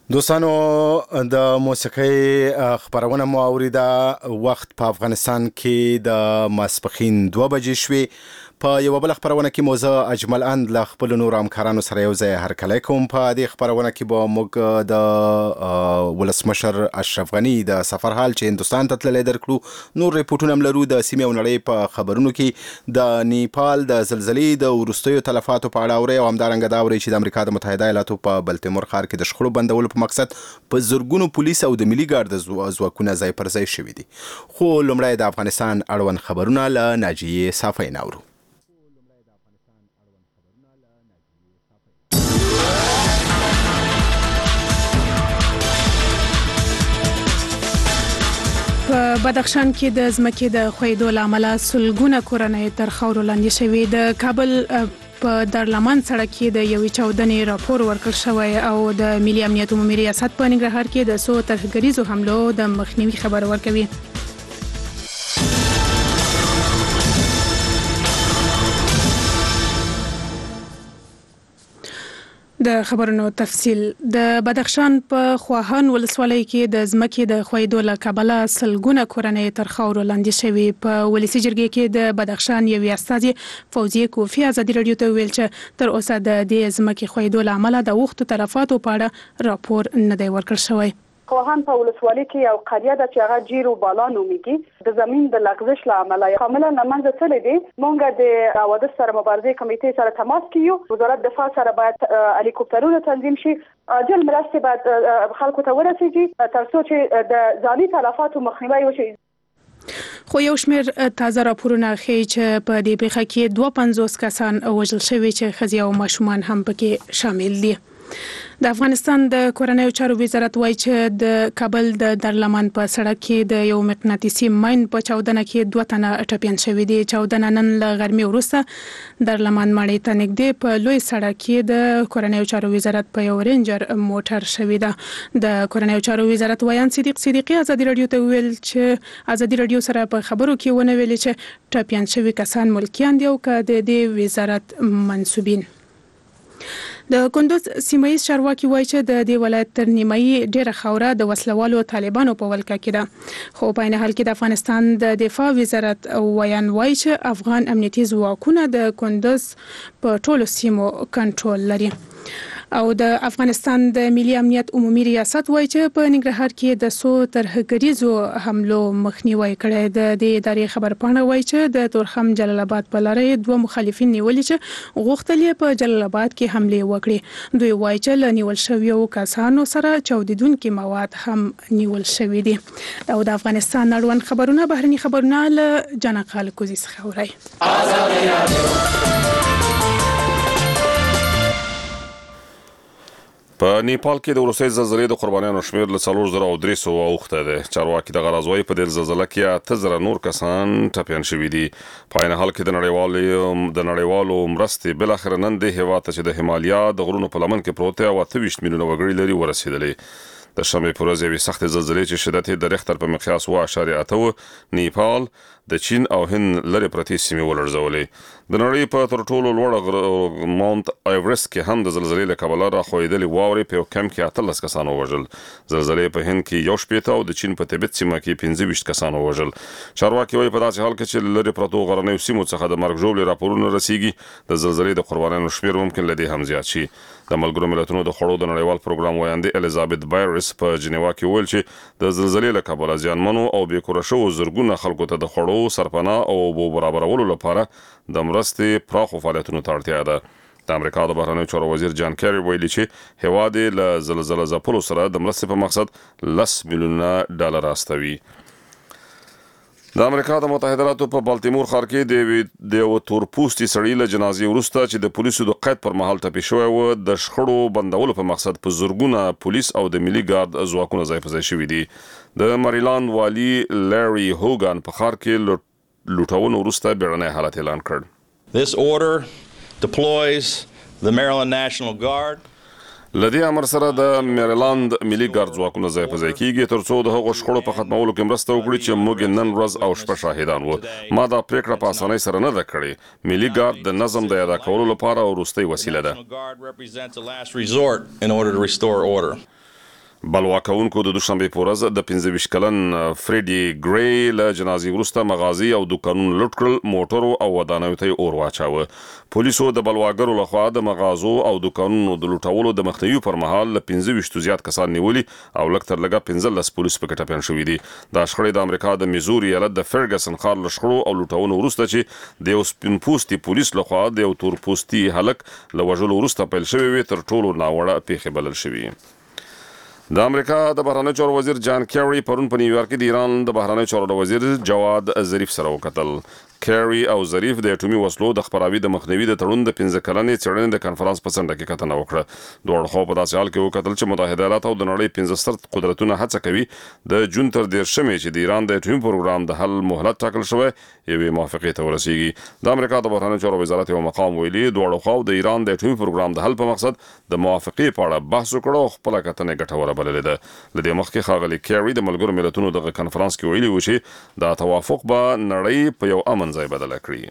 دوستانو د موسیقۍ خبرونه مو اوریده. وخت په افغانستان کې د ماسپښین 2 بجې شوې. په یو بل خبرونه کې موزه اجمل اند له خپل نور همکارانو سره یو ځای هرکلی کوم. په دې خبرونه کې به موږ د ولسمشر اشرف غنی د سفر حال چې هندوستان ته تللی درکړو. نور ریپورټونه هم لرو د سیمې او نړۍ په خبرونو کې. د نیپال د زلزلې د وروستیو تلفاتو په اړه اوري او همدارنګه دا اوري چې د امریکا د متحده ایالاتو په بلتیمور ښار کې د شخړو بندولو په مقصد په زرګونو پولیس او د ملي ګارد ځواکونه ځای پر ځای شوي دي. خو لومړی د افغانستان اړوند خبرونه له ناجیې صافی ناورو. په بدخشان کې د ځمکې د ښویېدو له امله سلګونه کورنۍ تر خاورو لاندې شوي. د کابل په دارالمان سړک کې د یوې چاودنې راپور ورکړل شوی او د ملي امنیت عمومي ریاست په ننګرهار کې د څو ترهګریزو حملو د مخنیوي خبر ورکوي. د خبرونو تفصیل. د بدخشان په خواهان ولسوالۍ کې د ځمکې د ښویېدو له کبله سلګونه کورنۍ تر خاورو لاندې شوي. په ولسي جرګې کې د بدخشان یوې استازي فوزیه کوفی ازادي راډیو ته ویل چې تر اوسه د دې ځمکې ښویېدو له امله د اوښتو تلفاتو په اړه راپور نه دی ورکړل شوی. خواهان په ولسوالۍ کې یو قريه ده چې هغه جیرو بالا نومیږي. د زمين د لغزش له امله کاملا لمنځه تللې دي. مونږ د حوادث سره مبارزې کمیټې سره تماس کیو. وزارت دفاع سره باید هلیکوپټرونه تنظیم شي. عاجل مرستې باید خلکو ته ورسیږي تر څو چې د ځاني تلفاتو مخنیوي وشي. خو یو شمېر تازه راپورونه ښیي چې په دې پیښه کې 52 کسان وژل شوي چې ښځې او ماشومان هم پکې شامل دي. د افغانستان د کورنیو چارو وزارت وایي چې د کابل د دارالمان په سړک کې د یو مقناطیسي ماین په چاودنه کې 2 تنه ټپیان شوي دي. چاودنه نن له غرمې وروسته دارالمان ماڼۍ ته نږدې په لوی سړک کې د کورنیو چارو وزارت په یو رینجر موټر شوي ده. د کورنیو چارو وزارت ویان صدیق صدیقي ازادي راډیو ته ویل چې ازادي راډیو سره په خبرو کې ونه ویلي چې ټپیان شوي کسان ملکیان دي او که د دې وزارت منسوبین. د کندوز سیمایي چارواکي وایي چې د دې ولایت تر نیمایي ډیره خاوره د وسلوالو طالبانو په ولکه کې ده. خو په عین حال کې د افغانستان د دفاع وزارت ویان وایي چې افغان امنیتي ځواکونه د کندوز په ټولو سیمو کنټرول لري. او د افغانستان د ملي امنیت عمومي ریاست وایي چې په ننګرهار کې د څو ترهګریزو حملو مخنیوي کړی. د دې ادارې خبرپاڼه وایي چې د تورخم جلال آباد په لارې 2 مخالفین نیولي چې غوښتل یې په جلال آباد کې حملې وکړي. دوی وایي چې له نیول شویو کسانو سره چاودیدونکي مواد هم نیول شوي دي. او د افغانستان اړوند خبرونه بهرني خبرونه له جنقال کوزي څخه اورئ. په نیپال کې د وروستۍ زلزلې د قربانیانو شمېر له 4300 اوښته دی. چارواکي دغه راز وایي په دې زلزله کې 8000 نور کسان ټپیان شوي دي. په عین حال کې د نړیوالو مرستې بالاخره نن د هېواد ته چې د هیمالیا د غرونو په لمن کې پروت دی او 28 میلیونه وګړي لري ورسېدلې. د شنبې په ورځ یوې سختې زلزلې چې شدت یې د ریختر په مقیاس 7.8 نیپال د چین او هند لرې پرتې سیمې ولړزولې. د نړۍ په تر ټولو لوړ ماونت ایورست کې هم د زلزلې له کبله راښویېدلې واورې په یو کمپ کې 18 کسان ووژل. زلزلې په هند کې 1 او د چین په تبت سیمه کې 25 کسان ووژل. چارواکي وایي په داسې حال کې چې لرې پرتو غرنیو سیمو څخه د مرګ ژوبلې راپورونه رسیږي د زلزلې د قربانیانو شمېر ممکن له دې هم زیات شي. د ملګرو ملتونو د خوړو د نړیوال پروګرام ویاندې الیزابت بایرس په جنیوا کې ویل چې د زلزلې له کبله زیانمنو او بې کوره شوو زرګونه خلکو ته د خوړو سرپناه او اوبو برابرولو لپاره د مرستې پراخو فعالیتونو ته اړتیا ده. د امریکا د بهرنیو چارو وزیر جان کیری ویلي چې هیواد یې له زلزله ځپلو سره د مرستې په مقصد 10 میلیونه ډالر استوي. د امریکا د متحده ایالاتو په بلتیمور ښار کې د یو تورپوستي سړي له جنازې وروسته چې د پولیسو د قید پر مهال ټپي شوی و د شخړو بندولو په مقصد په زرګونه پولیس او د ملي ګارد ځواکونه ځای په ځای شوي دي. د مریلاند والي لاري هوګان په ښار کې لوټونو وروسته بیړنی حالت اعلان کړ. This order deploys the Maryland National Guard. لدې امر سره د میریلاند ملي ګارد ځواکونه ځای په ځای کیږي تر څو د هغو شخړو په ختمولو کې مرسته وکړي چې موږ نن ورځ او شپه شاهدان وو. ما دا پریکړه په اسانۍ سره نه ده کړې. ملي ګارد د نظم د ادا کولو لپاره وروستۍ وسیله ده. بلواکونکو د دوشنبه په ورځ د 25 کلن فریډي ګری له جنازې وروسته مغازي او دکانونو لوټ کړل، موټرو او ودانیو ته اور واچاوه. پولیسو د بلواګرو لخوا د مغازو او دکانونو د لوټولو د مخنیوي پر مهال له 15 زیات کسان نیولي او لږ تر لږه 15 پولیس په ټپیان شوي دي. دا شخړې د امریکا د میزوري ایالت د فرګسن ښار له شخړو او لوټونو وروسته چې د یو سپین پوستي پولیس لخوا د یو تور پوستي هلک له وژلو وروسته پیل شوی وي تر ټولو ناوړه پیښې بلل شوي. د امریکا د بهرنیو چارو وزیر جان کیری پرون په نیویارک کې د ایران د بهرنیو چارو وزیر جواد ظریف سره وکتل. کیری او ظریف د اټومي وسلو د خپراوي د مخنیوي د تړون د 15 کلنې څېړنې د کنفرانس په څنډه کې کتنه وکړه. دواړو خوا په داسې حال کې وکتل چې متحده ایالات او د نړۍ 15 ستر قدرتونه هڅه کوي د جون تر 13 چې د ایران د اټومي پروګرام د حل مهلت ټاکل شوی یوې موافقې ته ورسیږي. د امریکا د بهرنیو چارو وزارت یو مقام ویلي دواړو خوا د ایران د اټومي پروګرام د حل په مقصد د موافقې په اړه بحث وکړ او خپل کتنه ګټوره بللې ده. لدې مخکې ښاغلي کیری د ملګرو ملتونو دغه کنفرانس کې ویلي و چې دا توافق به نړۍ په یو امن ځای بدله کړي.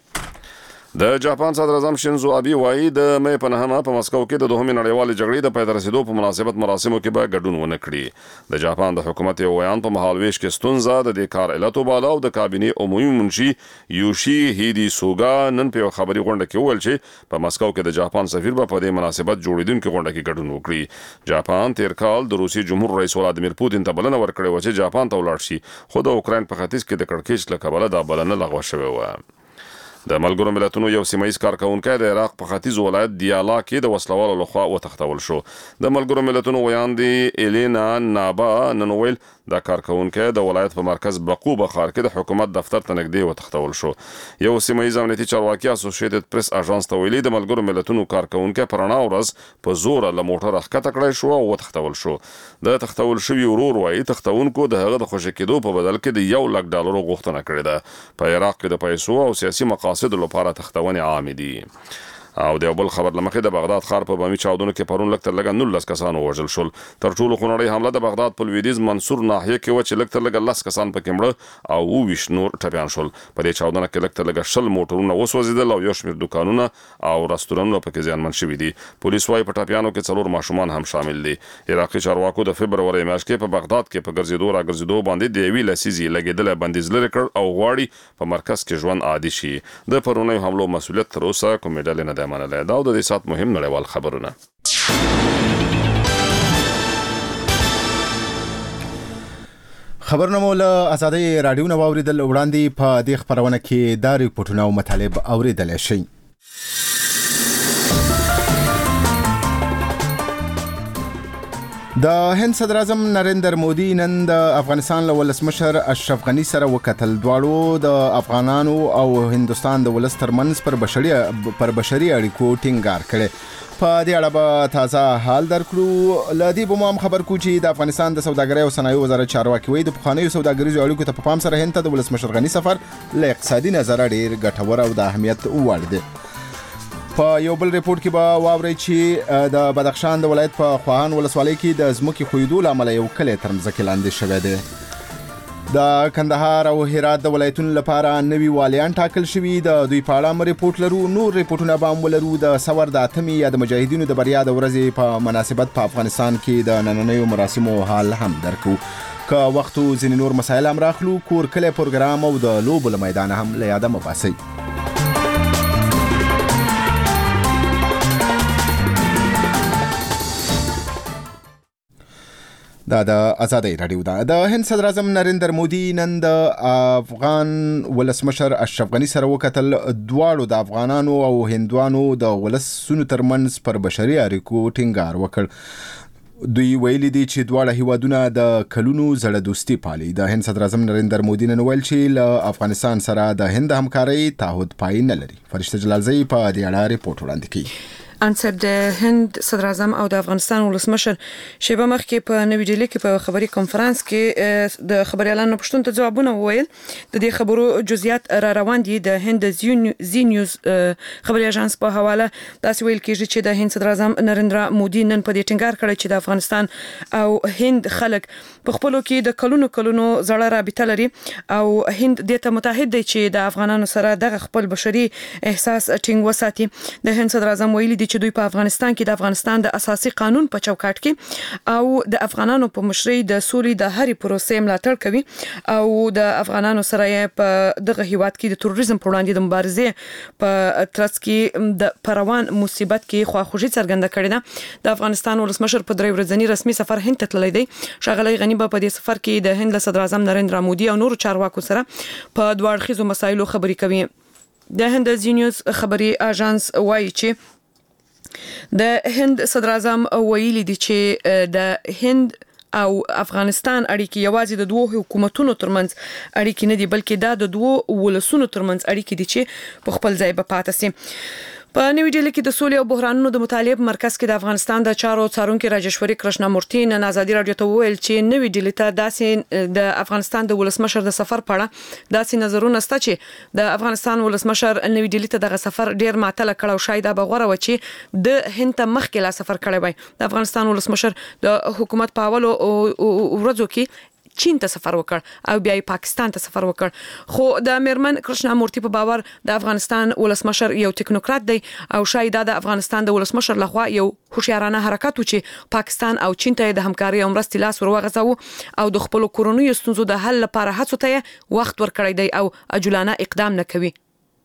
د جاپان صدر اعظم شینزو ابي وايي د مې په نهمه په مسکو کې د دوهمې نړیوالې جګړې د پای ته رسیدو په مناسبت مراسمو کې به ګډون ونه کړي. د جاپان د حکومت یو ویان په مهالويش کې ستونزه د دې کار علت وباله او د کابینې عمومي منشي یوشي هیدي سوګا نن په خبري غونډه کې وویل چې په مسکو کې د جاپان سفیر په دې مناسبت جوړیدونکو غونډه کې ګډون وکړي. جاپان تیر کال د روسي جمهور رئیس ولادیمیر پوتین ته بلنه ورکړې و چې جاپان ته ولاړ شي، خو د اوکراین په ختیځ کې د کړکېچ له کبله دا بلنه لغوه شوې و. د ملګرو ملتونو یو سیمایي کارکونکی د عراق په ختیځ ولایت دیالا کې د وسلوالو لخوا وتښتول شو. د ملګرو ملتونو ویاندې الینا نابا نن ویل دا کارکونکی د ولایت په مرکز بقوبه ښار کې د حکومت دفتر ته نږدې وتښتول شو. یو سیمایي امنیتي چارواکي اسوسییټډ پریس اژانس ته ویلي د ملګرو ملتونو کارکونکی په رڼا ورځ په زور له موټر ښکته کړی شو او وتښتول شو. د تښتول شوي ورور وایي تښتونکو د هغه د خوشي کېدو په بدل کې د $1,00,000 غوښتنه کړې ده. په عراق کې د پیسو او سیاسي مقاصدو لپاره تښتونې عام دي. او د بل خبر لمخې د بغداد ښار په بامي چاودنو کې پرون لږ تر لږه 19 کسان وژل شول. تر ټولو خونړۍ حمله د بغداد په لویدیځ منصور ناحیه کې و چې لږ تر لږه 10 کسان پکې مړه او 20 نور ټپیان شول. په دې چاودنه کې لږ تر لږه 20 موټرونه وسوځیدل او یو شمېر دکانونه او رستورانونه پکې زیانمن شوي دي. پولیس وايي په ټپیانو کې 4 ماشومان هم شامل دي. عراقي چارواکو د فبروري میاشتې کې په بغداد کې په ګرځېدو راګرځېدو باندې د یوې لسیزې لګېدل بندیز لري کړ او غواړي په مرکز کې ژوند عادي شي. د پرونیو حملو مسؤلیت تر اوسه کوم ډلې نه دی منلی. دا د سات مهم نړیوال خبرونه. خبرونه مو له ازادي رادیو نه واوریدل. وړاندې په دې خبرونه کې دا ریپورتونه او مطالب اوریدل شي. د هند صدر اعظم نریندر مودي نن د افغانستان له ولسمشر اشرف غني سره وکتل. دواړو د افغانانو او هندستان د ولس ترمنځ پر بشري اړیکو ټینګار کړي. په دې اړه به تازه حال درکړو. لدی به مو خبر کو چې د افغانستان د سوداګرۍ او صنایعو وزارت چارواکي وایي د پخوانیو سوداګریزو اړیکو ته په پام سره هند ته د ولسمشر غني سفر له اقتصادي نظره ډیر ګټور او د اهمیت وړ دی. په یو بل ریپورت کې به واورئ چې د بدخشان د ولایت په خواهان ولسوالۍ کې د ځمکې ښویېدو له امله یو کلی تر مځکې لاندې شوی دی. د کندهار او هرات د ولایتونو لپاره نوي والیان ټاکل شوي. د دوی په اړه هم ریپورت لرو. نور ریپورتونه به هم ولرو. د سور د اتمې یا د مجاهدینو د بریا د ورځې په مناسبت په افغانستان کې د نننیو مراسمو حال هم درکو. که وختو ځینې نور مسایل هم راخلو. کور کلی پروګرام او د لوبو له میدانه هم له یاده مه باسئ. دا د ازادي رادیو ده. د هند صدر اعظم نریندر مودي نن د افغان ولسمشر اشرف غني سره وکتل. دواړو د افغانانو او هندوانو د ولسونو ترمنځ پر بشري اړیکو ټینګار وکړ. دوی ویلي دي چې دواړه هیوادونه د کلونو زړه دوستي پالي. د هند صدر اعظم نریندر مودي نن ویل چې له افغانستان سره د هند همکاري تعهد پای نه لري. فرشته جلالزئی په دې اړه ریپورت وړاندې کوي. انصب د هند صدر اعظم او د افغانستان ولسمشر شیبه مخکې په نوې ډیلي کې په خبري کانفرنس کې د خبريالانو پښتون ته ځوابونه وویل. د دې خبرو جزئیات را روان دي. د هند زی نیوز خبري اژانس په حواله تاسو ویل کېږي چې د هند صدر اعظم نریندر مودي نن په دې ټینګار کړی چې د افغانستان او هند خلک په خپلو کې د کلونو زړه رابطه لري او هند دې ته متحد دی چې د افغانانو سره دغه خپل بشري احساس ټینګ وساتي. د هند صدر اعظم ویلي دي چې دوی په افغانستان کې د افغانستان د اساسي قانون په چوکاټ کې او د افغانانو په مشرۍ د سولې د هرې پروسې ملاتړ کوي او د افغانانو سره په دغه هیواد کې د تروریزم پر وړاندې د مبارزې په ترڅ کې د پروان مصیبت کې خواخوږي څرګنده کړې ده. د افغانستان ولسمشر په 3 ورځنی رسمي سفر هند ته تللی دی. ښاغلی غنی په دې سفر کې د هند صدر اعظم نریندرا مودي او نورو چارواکو سره په دوه اړخیزو مسایلو خبرې کوي. د هند زی نیوز خبري اژانس وایي چې د هند صدر اعظم ویلي دی چې د هند او افغانستان اړیکې یوازې د دوه حکومتونو ترمنځ اړیکې نه دي بلکې دا د دوه ولسونو ترمنځ اړیکې دي چې په خپل ځای به پاتې سي. په نوې ډیلي کې د سولې او بحرانونو د مطالعې مرکز کې د افغانستان د چارو څارونکو راجشوري کرشنامورتي نن ازادي رادیو ته وویل چې نوې ډیلي ته داسې د افغانستان د ولسمشر د سفر په اړه داسې نظرونه سته چې د افغانستان ولسمشر نوې ډیلي ته دغه سفر ډیر معطل کړ او شاید به غوړه و چې د هند ته مخکې لا سفر کړی وای. د افغانستان ولسمشر د حکومت په اولو ورځو کې چین ته سفر وکړ او بیا پاکستان ته سفر وکړ. خو د میرمن کرشنامورتي په باور د افغانستان ولسمشر یو ټیکنوکرات دی او شاید د افغانستان د ولسمشر لخوا یو هوښیارانه حرکت و چې پاکستان او چین ته د همکاري او مرستې لاس ورغځاوه او د خپل کورونی ستونزو د حل لپاره هڅو ته وخت ورکړی دی او عجولانه اقدام نه کوي.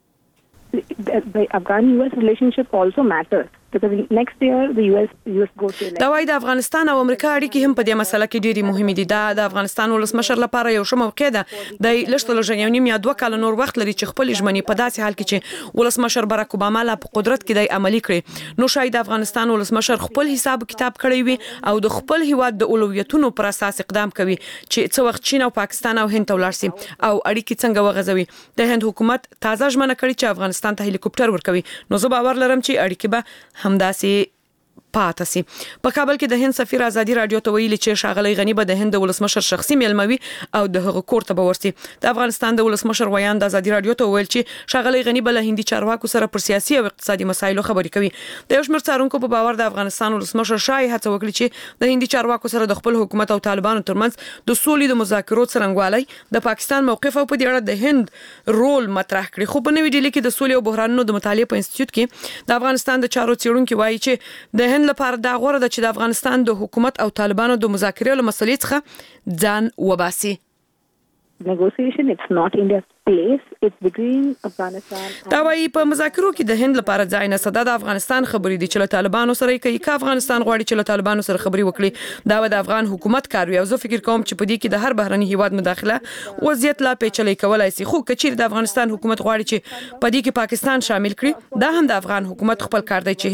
The Afghan-US relationship also matters because next year the US goes to election. دا وايي د افغانستان او امریکا اړیکې هم په دې مسله کې ډېری مهمې دي. دا د افغانستان ولسمشر لپاره یو ښه موقع ده. د لږ یو نیم یا 2 کال نور وخت لري چې خپل ژمنې په داسې حال کې چې ولسمشر باراک اوباما لا په قدرت کې د عملی کړي نو شاید افغانستان ولسمشر خپل حساب کتاب کړی وي او د خپل هیواد د اولویتونو پر اساس اقدام کوي چې څو وخت چین او پاکستان او هند ته ولاړ شي او اړیکې څنګه وغځوي. د هند حکومت تازه ژمنه کړې چې افغانستان ته هلیکوپټر ورکوي نو زه باور لرم چې اړیکې به همداسې پاتې سي. په کابل کې د هند سفیر ازادي رادیو ته ویلي چې ښاغلی غنی به د هند ولسمشر شخصي میلموي او د هغه کور ته به ورسي. د افغانستان د ولسمشر ویان د ازادي رادیو ته ویل چې ښاغلی غنی به له هندي چارواکو سره پر سیاسي او اقتصادي مسایلو خبرې کوي. د یو شمېر څارونکو په باور د افغانستان ولسمشر شای هڅه وکړي چې د هندي چارواکو سره د خپل حکومت او طالبانو ترمنځ د سولې د مذاکرو څرنګوالي د پاکستان موقف او په دې اړه د هند رول مطرح کړي. خو په نوې ډیلي کې د سولې او بحرانونو د مطالعې په انسټیټیوټ کې د افغانستان د چارو څېړونکو وایي چې د هند لپاره دا غوړه چې د افغانستان د حکومت او طالبانو د مذاکرې له مسلې څخه ځان وباسي. Negotiation, it's not India's place, it's between Afghanistan. دا وايي په مذاکرو کې د هند لپاره ځای نه صدا د افغانستان خبرې دي چې له طالبانو سره کوي که افغانستان غواړي چې له طالبانو سره خبرې وکړي دا د افغان حکومت کار وي او زه فکر کوم چې په دې کې د هر بهرني هیواد مداخله وضعیت لا پیچلې کولای شي. خو کچیر د افغانستان حکومت غواړي چې په دې کې پاکستان شامل کړي دا هم د افغان حکومت خپل کار دی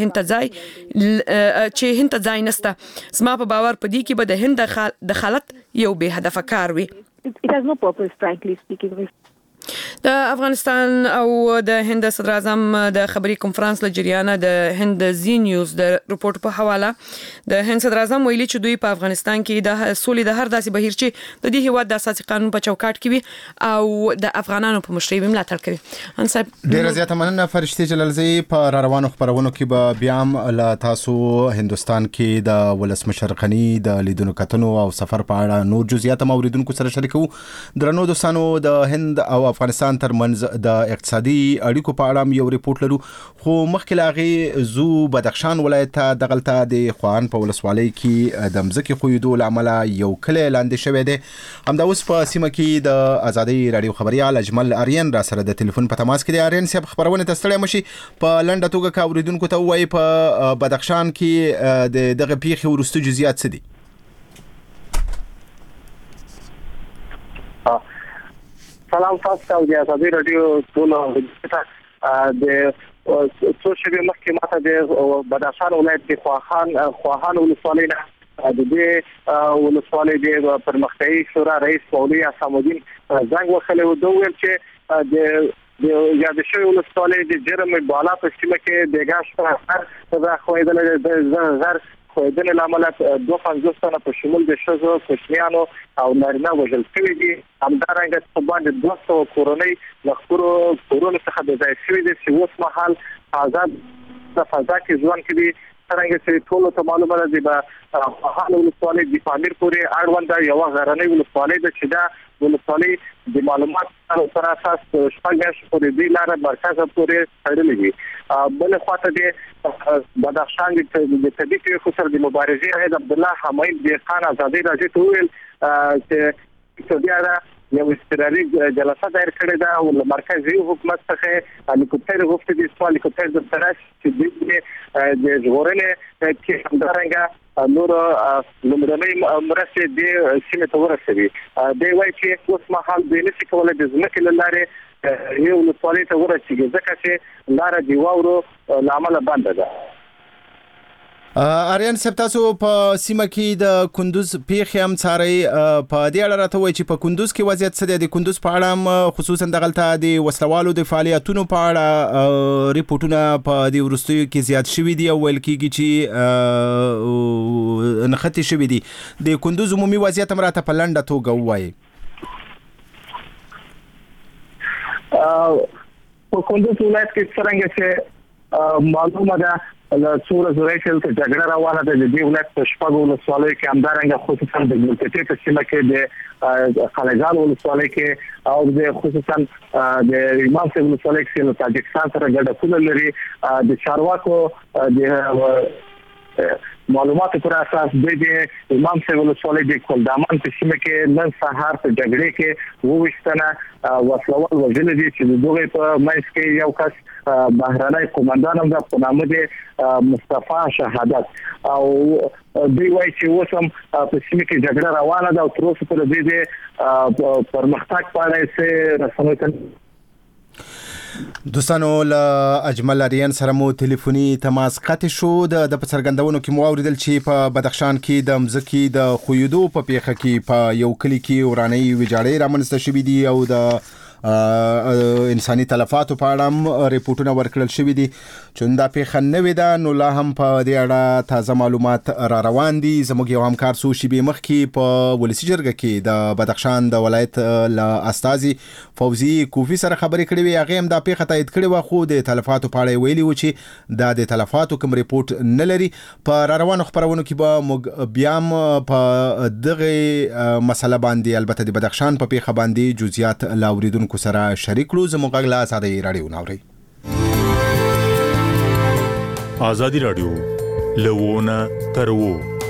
چې هند ته ځای نشته. زما په باور په دې کې به د هند دخالت یو به هدف کار وي. It has no purpose, frankly speaking. د افغانستان او د هند صدر اعظم د خبري کنفرانس لجریانه د هند زی نیوز د رپورت په حواله د هند صدر اعظم ویلي چې دوی په افغانستان کې د سولې د هر داسې بهیر چې د دې هیواد د اساسي قانون په چوکاټ کې وي او د افغانانو په مشرۍ ملاتړ کوي. ان صاحب ډیر زیاته مننه فرشتي جلالزی. په روانو خبرونو کې به بیا هم له تاسو هندستان کې د ولسمشر غنی د لیدونکو کتنو او سفر په اړه نور جزئیات موریدونکو سره شریکو. درنو دوستانو د هند او افغانستان ترمنځ د اقتصادي اړیکو په اړه یو ریپورت لرو خو مخکې لاغي زو بدخشان ولایت دغلطه د خوان په ولسوالۍ کې د مځکې خویدو لامل یو کلی لاندې شوی دی. همدا اوس په سیمه کې د ازادي رادیو خبريال اجمل آریان را سره د ټلیفون په تماس کې دی. آریان صاحب خبرونه تستړی مشي په لنډه توګه کا اوریدونکو ته وایي په بدخشان کې د دغه پیښې ورستو جزئیات څه دي؟ سلام تاسو او د ازادي رادیو ټول د سوشل مخکې ماته د بدخشان ولایت د خواهان ولسوالۍ نه د دې ولسوالۍ د پرمختیايي شورا رئیس مولوي اسامالدین زنګ وکړ او دوی ویل چې د یاد شوی ولسوالۍ د جرم بالا په سیمه کې د ګاش په هر خویدل د زر خویدل لامل 250 تنه په شمول د شزو کوچنیانو او نارینه وژل شوي دي. همدارنګه په باندې 200 کورنۍ لخرو کورونو څخه د ځای شوي دي چې اوس مهال آزاد د فضا کې ژوند کوي. څنګه چې ټول ته معلومه ده د خواهان ولسوالۍ د پامیر پورې اړوند یو غرنۍ ولسوالۍ ده چې دا ولسوالۍ د معلومات سره اساس شپږ پورې د لاره مرکز پورې تړلې دي. بل خواته د بدخشان د طبي پیښو سره د مبارزې رئیس عبد الله حمید خان ازادي راځي ته ویل چې سعودي عرب یو استرالي جلسه دایر کړې ده او مرکزی حکومت څخه هلیکوپټر غوښتي دي چې هلیکوپټر د سره چې د ژغورنې کې همدارنګه نور لومړنۍ مرستې د سیمې ته ورسوي. دی وایي چې اوس مهال دوی نشي کولی د ځمکې له لارې یو ولسوالۍ ته ورسېږي ځکه چې لاره د واورو له امله بنده ده. اریان صاحب تاسو په سیمه کې د کندوز پیښې هم څارئ، په دې اړه راته وایي چې په کندوز کې وضعیت څه دی؟ د کندوز په اړه هم خصوصا دغلته د وسلوالو د فعالیتونو په اړه ریپورتونه په دې وروستیو کې زیات شوي دي او ویل کېږي چې نښتې شوي دي. د کندوز عمومي وضعیت هم راته په لنډه توګه ووایي. په کندوز ولایت کې څرنګه چې معلومه ده له څو ورځو راهیسې دلته جګړه روانه ده. د دې ولایت په شپږو ولسوالیو کې همدارنګه خصوصا د ګلتې په سیمه کې د خلجان ولسوالۍ کې او د خصوصا د امام صاحب ولسوالۍ کې له تاجکستان سره ګډه پوله لري. د چارواکو د معلوماتو پر اساس د امام صاحب ولسوالۍ د کلدامان په سیمه کې نن سهار په جګړې کې 22 تنه وسلوال وژل دي چې دغه په منځ کې یو کس بهرنی قومندان هم په نامه د مصطفی شهادت او دوی وایي چې اوس هم په سیمه کې جګړه روانه ده او تر اوسه پورې د پرمختګ په اړه څه رسنۍ دوستانو له اجمل اریان سره مو ټلیفوني تماس قطع شو. د څرګندونو کې مو اوریدل چې په بدخشان کې د مځکې د خویدو په پیښه کې په یو کلی کې وراني ویجاړې رامنځته شوې دي او د انساني تلفاتو په اړه هم ریپورتونه ورکړل شوي دي. چون دا پیښه نوې ده نو لا هم په دې اړه تازه معلومات را روان دي. زموږ یو همکار څو شېبې مخکې په ولسي جرګه کې د بدخشان د ولایت له استازي فوزي کوفي سره خبرې کړې وې. هغه هم دا پیښه تایید کړې وه خو د تلفاتو په اړه ویلي و چې دا د تلفاتو کوم ریپورت نه لري. په را روانو خبرونو کې به موږ بیا هم په دغه مسله باندې البته د بدخشان په پیښه باندې جزئیات لا اوریدونکو سره شریک کړو. زموږ غږ له آزادۍ راډیو ناوري. آزادی راډیو لوونه ترو.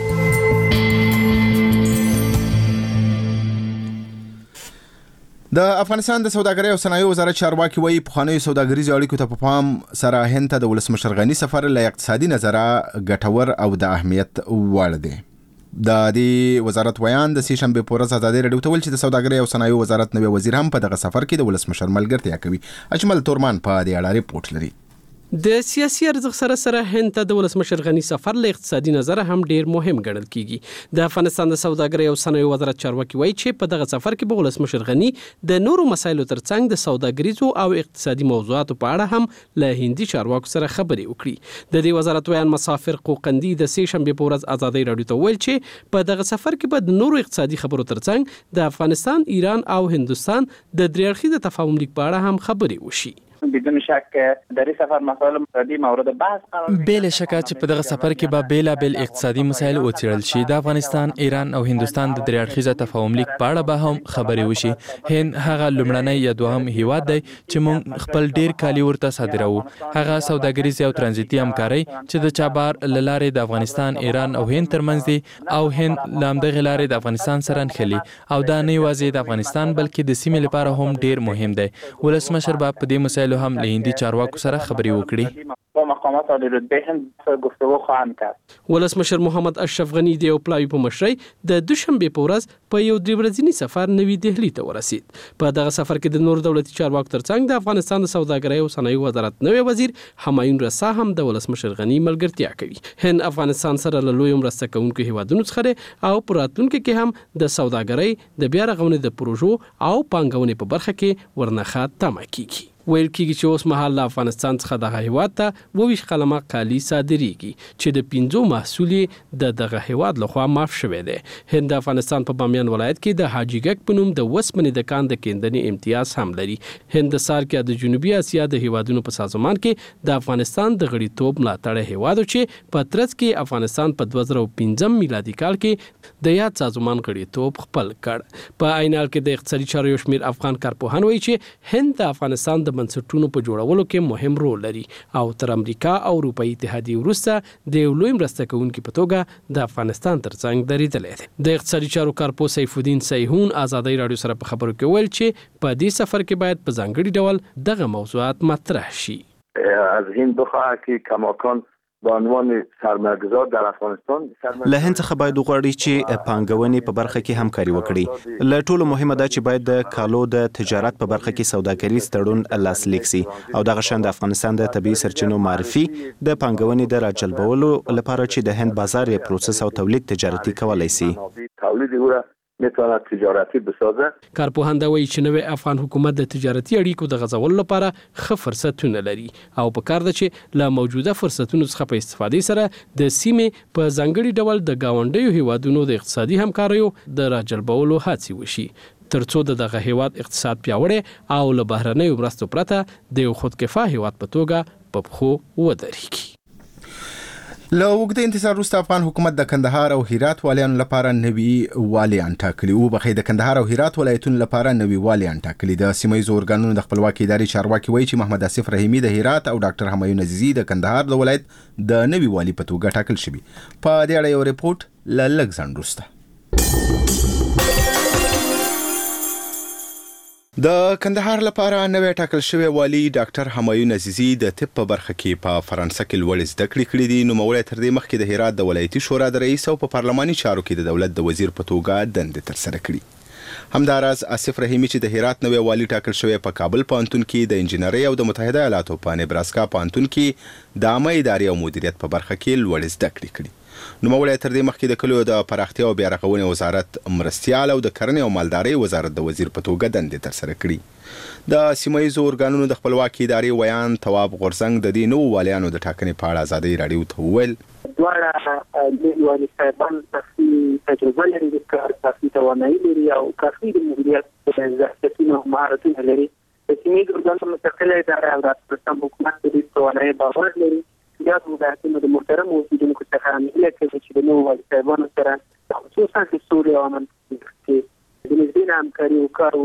د افغانستان د سوداګرۍ او صنایعو وزارت چارواکي وایي پخوانیو سوداګریزو اړیکو ته په پام سره هند ته د ولسمشر غني سفر له اقتصادي نظره ګټور او د اهمیت وړ دی. د دې وزارت ویان د سې شنبې په ورځ ازادي راډیو ته ویل چې د سوداګرۍ او صنایعو وزارت نوی وزیر هم په دغه سفر کې د ولسمشر ملګرتیا کوي. اجمل تورمان په دې اړه ریپورت لري. د سیاسي ارزښت سره هند ته د ولسمشر غني سفر له اقتصادي نظره هم ډیر مهم ګڼل کیږي. د افغانستان د سوداګرۍ او صنایعو وزارت چارواکي وایي چې په دغه سفر کې به ولسمشر غني د نورو مسایلو ترڅنګ د سوداګریزو او اقتصادي موضوعاتو په اړه هم له هندي چارواکو سره خبرې وکړي. د دې وزارت ویان مسافر قوقندي د سې شنبې په ورځ ازادي راډیو ته ویل چې په دغه سفر کې به د نورو اقتصادي خبرو ترڅنګ د افغانستان، ایران او هندستان د درې اړخیز تفاهم لیک په اړه هم خبرې وشي. بدون شک در این سفر مسائل اقتصادی مورد بحث قرار گرفت. بلا شک چې په دغه سفر کې به بیلابل اقتصادي مسایل وڅېړل شي. د افغانستان، ایران او هندستان د درې اړخیزه تفاهم لیک په اړه به هم خبرې وشي. هند هغه لومړنی یا دوهم هیواد دی چې موږ خپل ډیر کالي ورته صادروو. هغه سوداګریز او ترانزیتي همکاري چې د چابهار له لارې د افغانستان، ایران او هند ترمنځ دی او هند له همدغې لارې د افغانستان سره نښلي او دا نه یوازې د افغانستان بلکې د سیمې لپاره هم ډیر مهم دی. ولسمشر به په دې مسایلو هم له هندي چارواکو سره خبرې وکړي. با مقامات عالی رتبه هند گفتگو خواهند کرد. ولسمشر محمد اشرف غنی د پلاوی په مشرۍ د دوشنبه په ورځ په یو درې ورځنی سفر نوی دهلی ته ورسید. په دغه سفر کې د نور دولتي چارواکو ترڅنګ د افغانستان د سوداګرۍ او صنایعو وزارت نوی وزیر همایون رسا هم د ولسمشر غنی ملګرتیا کوي. هند افغانستان سره له لوی مرسته کوونکو هیوادونو څخه او پراتونکو کې هم د سوداګرۍ د بیا رغونې د پروژو او پانګونې په برخه کې ورنخه تمه کیږي. ویل کېږي چې اوس مهال له افغانستان څخه دغه هیواد ته 22 قلمه کالي صادریږي چې د 15 محصول د دغه هیواد لخوا معاف شوی دی. هند د افغانستان په بامیان ولایت کې د حاجی ګک په نوم د وسپنې د کان د کیندنې امتیاز هم لري. هند د سار کې د جنوبي اسیا د هیوادونو په سازمان کې د افغانستان د غړیتوب ملاتړ هیواد چې په ترڅ کې افغانستان په 2015 میلادي کال کې د یاد سازمان غړیتوب خپل کړ. په عین حال کې د اقتصادي چارو شمیر افغان کارپوهان وایي چې هند د افغانستان د د بنسټونو په جوړولو کې مهم رول لري او تر امریکا او اروپאי اتحادیه وروسته د یو لوی مرسته کوونکي په توګه د افغانستان ترڅنګ درېدلی دی. د اقتصادي چارو کارپوه سیف الدین سیحون ازادي رادیو سره په خبرو کې ویل چې په دې سفر کې باید په ځانګړي ډول دغه موضوعات مطرح شي. از هند بخواهد که کماکان به عنوان سرمایه‌گذار در افغانستان له هند څخه باید وغواړي چې پانګونې په برخه کې همکاري وکړي. له ټولو مهمه ده چې باید د کالو د تجارت په برخه کې سوداګریز تړون لاسلیک سي او دغه شان د افغانستان د طبيعي سرچینو معرفي د پانګونې د راجلبولو لپاره چې د هند بازار یې پروسس او تولید تجارتي کولای سي. تولید او میتواند تجارتی بسازه. کارپوهان دا وایي چې نوې افغان حکومت د تجارتي اړیکو د غځولو لپاره ښه فرصتونه لري او په کار ده چې له موجوده فرصتونو څخه په استفادې سره د سیمې په ځانګړي ډول د گاونډیو هیوادونو د اقتصادي همکاریو د راجلبولو هڅې وشي ترڅو دغه هیواد اقتصاد پیاوړی او له بهرنیو مرستو پرته د یو خودکفا هیواد په توګه په پښو ودرېږي. له اوږده انتظار وروسته افغان حکومت د کندهار او هرات والیانو لپاره نوي والیان ټاکلي وو. بخې د کندهار او هرات ولایتونو لپاره نوي والیان ټاکلي. د سیمایي ارګانونو د خپلواکۍ ادارې چارواکي وایي چې محمد آصف رحیمي د هرات او ډاکټر همایون عزیزي د کندهار د ولایت د نوي والی په توګه ټاکل شوي. په دې اړه یو ریپورت له لږ ځنډ وروسته. د کندهار لپاره نوې ټاکل شوی والی ډاکټر همایون عزیزي د طب په برخه کې په فرانسه کې لوړ زده کړې کړې دي. نوموړی تر دې مخکې د هرات د ولایتي شورا د رئیس او په پارلماني چارو کې د دولت د وزیر په توګه دندې ترسره کړې. همداراز آصف رحیمي چې د هرات نوې والی ټاکل شوی په کابل پوهنتون کې د انجینرۍ او د متحده ایالاتو په نبراسکا پوهنتون کې د عامه ادارې او مدیریت په برخه کې لوړ زده کړې کړې. نوموړی تر دې مخکې د کلیو د پراختیا او بیارغونې وزارت مرستیال او د کرنې او مالدارۍ وزارت د وزیر په توګه دندې ترسره کړي. د سیمایي ارګانونو د خپلواکۍ ادارې ویان تواب غورزنګ د دې نوو والیانو د ټاکنې په اړه ازادي رادیو ته وویل دواړه د والي صاحبان کافي تجربه لري، کافي توانایي لري او کافي د مدیریت ظرفیتونه او مهارتونه لري. د سیمایي ارګانونو مستقله اداره او د افغانستان حکومت د دې توانایي باور لري. یا د محترم اوسیدونکو څخه هیله کوي چې د نوو والي صاحبانو سره خصوصا د سولې او امن کې د نږدې همکاري وکړو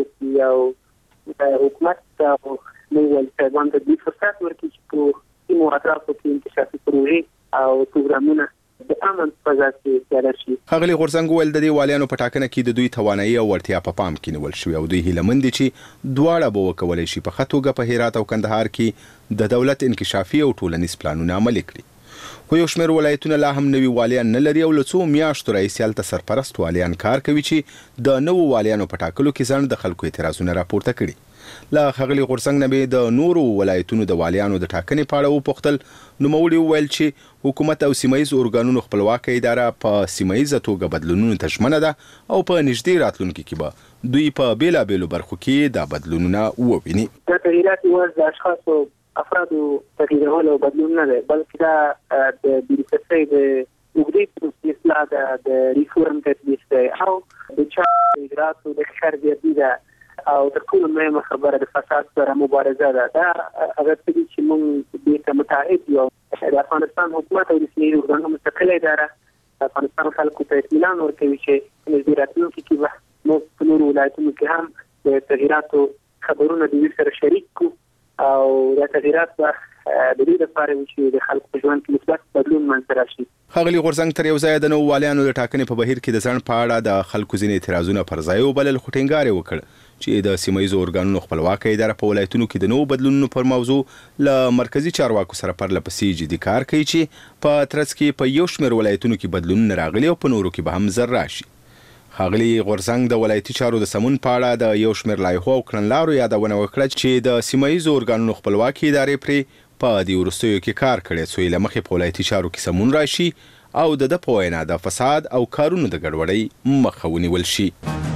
او حکومت او نوو والي صاحبانو ته د فرصت ورکړي چې په سیمو اطرافو کې انکشافي پروژې او پروګرامونه د امن فضا کې تیار شي. ښاغلي غورزنګ وویل د دې والیانو په ټاکنه کې د دوی توانایي او وړتیا په پام کې نیول شوې او دوی هیلهمند دي چې دواړه به وکولی شي په ښه توګه په هرات او کندهار کې د دولت انکشافي او ټولنیز پلانونه عملي کړي. خو یو شمېر ولایتونه لا هم نوي والیان نه لري او له څو میاشتو راهیسې هلته سرپرست والیان کار کوي چې د نوو والیانو په ټاکلو کې ځنډ د خلکو اعتراضونه راپورته کړي. له ښاغلي غورزنګ نه به د نورو ولایتونو د والیانو د ټاکنې په اړه وپوښتل. نوموړي وویل چې حکومت او سیمایي ارګانونو خپلواکۍ اداره په سیمایي توګه بدلونونو ته ژمنه ده او په نږدې راتلونکي کې به دوی په بیلابیلو برخو کې دا بدلونونه وویني. دا تغییرات یوازې د اشخاصو افرادو تغییرول او بدلون نه دی، بلکې دا د بیروکراسۍ د اوږدې پروسې اصلاح د ریفورم تطبیق دی او د چارو اجراتو د خرابېدو ده او تر ټولو مهمه خبره د فساد سره مبارزه ده. دا هغه څه دي چې موږ دې ته متعهد یو. د افغانستان حکومت او د سیمایي ارګانونو مستقله اداره د افغانستان خلکو ته اطمینان ورکوي چې نږدې راتلونکي کې به موږ په نورو ولایتونو کې هم د تغییراتو خبرونه د دوی سره شریک کړو او دا تغییرات به د دې لپاره چې د خلکو په ژوند کې مثبت بدلون منځته راشي. ښاغلي غورزنګ تر یو ځایه د نوو والیانو د ټاکنې په بهیر کې د ځنډ په اړه د خلکو ځینې اعتراضونه پر ځای وبلل، خو ټینګار یې وکړ چې د سیمایي ارګانونو خپلواکۍ اداره په ولایتونو کې د نوو بدلونونو پر موضوع له مرکزي چارواکو سره پرله پسې جدي کار کوي چې په ترڅ کې په یو شمېر ولایتونو کې بدلونونه راغلي او په نورو کې به هم زر راشي. ښاغلي غورزنګ د ولایتي چارو د سمون په اړه د یو شمېر لایحو او کړنلارو یادونه وکړه چې د سیمایي ارګانونو خپلواکۍ ادارې پرې په دې وروستیو کې کار کړی څو یې له مخې په ولایتي چارو کې سمون راشي او د ده په وینا د فساد او کارونو د ګډوډۍ مخه ونیول شي.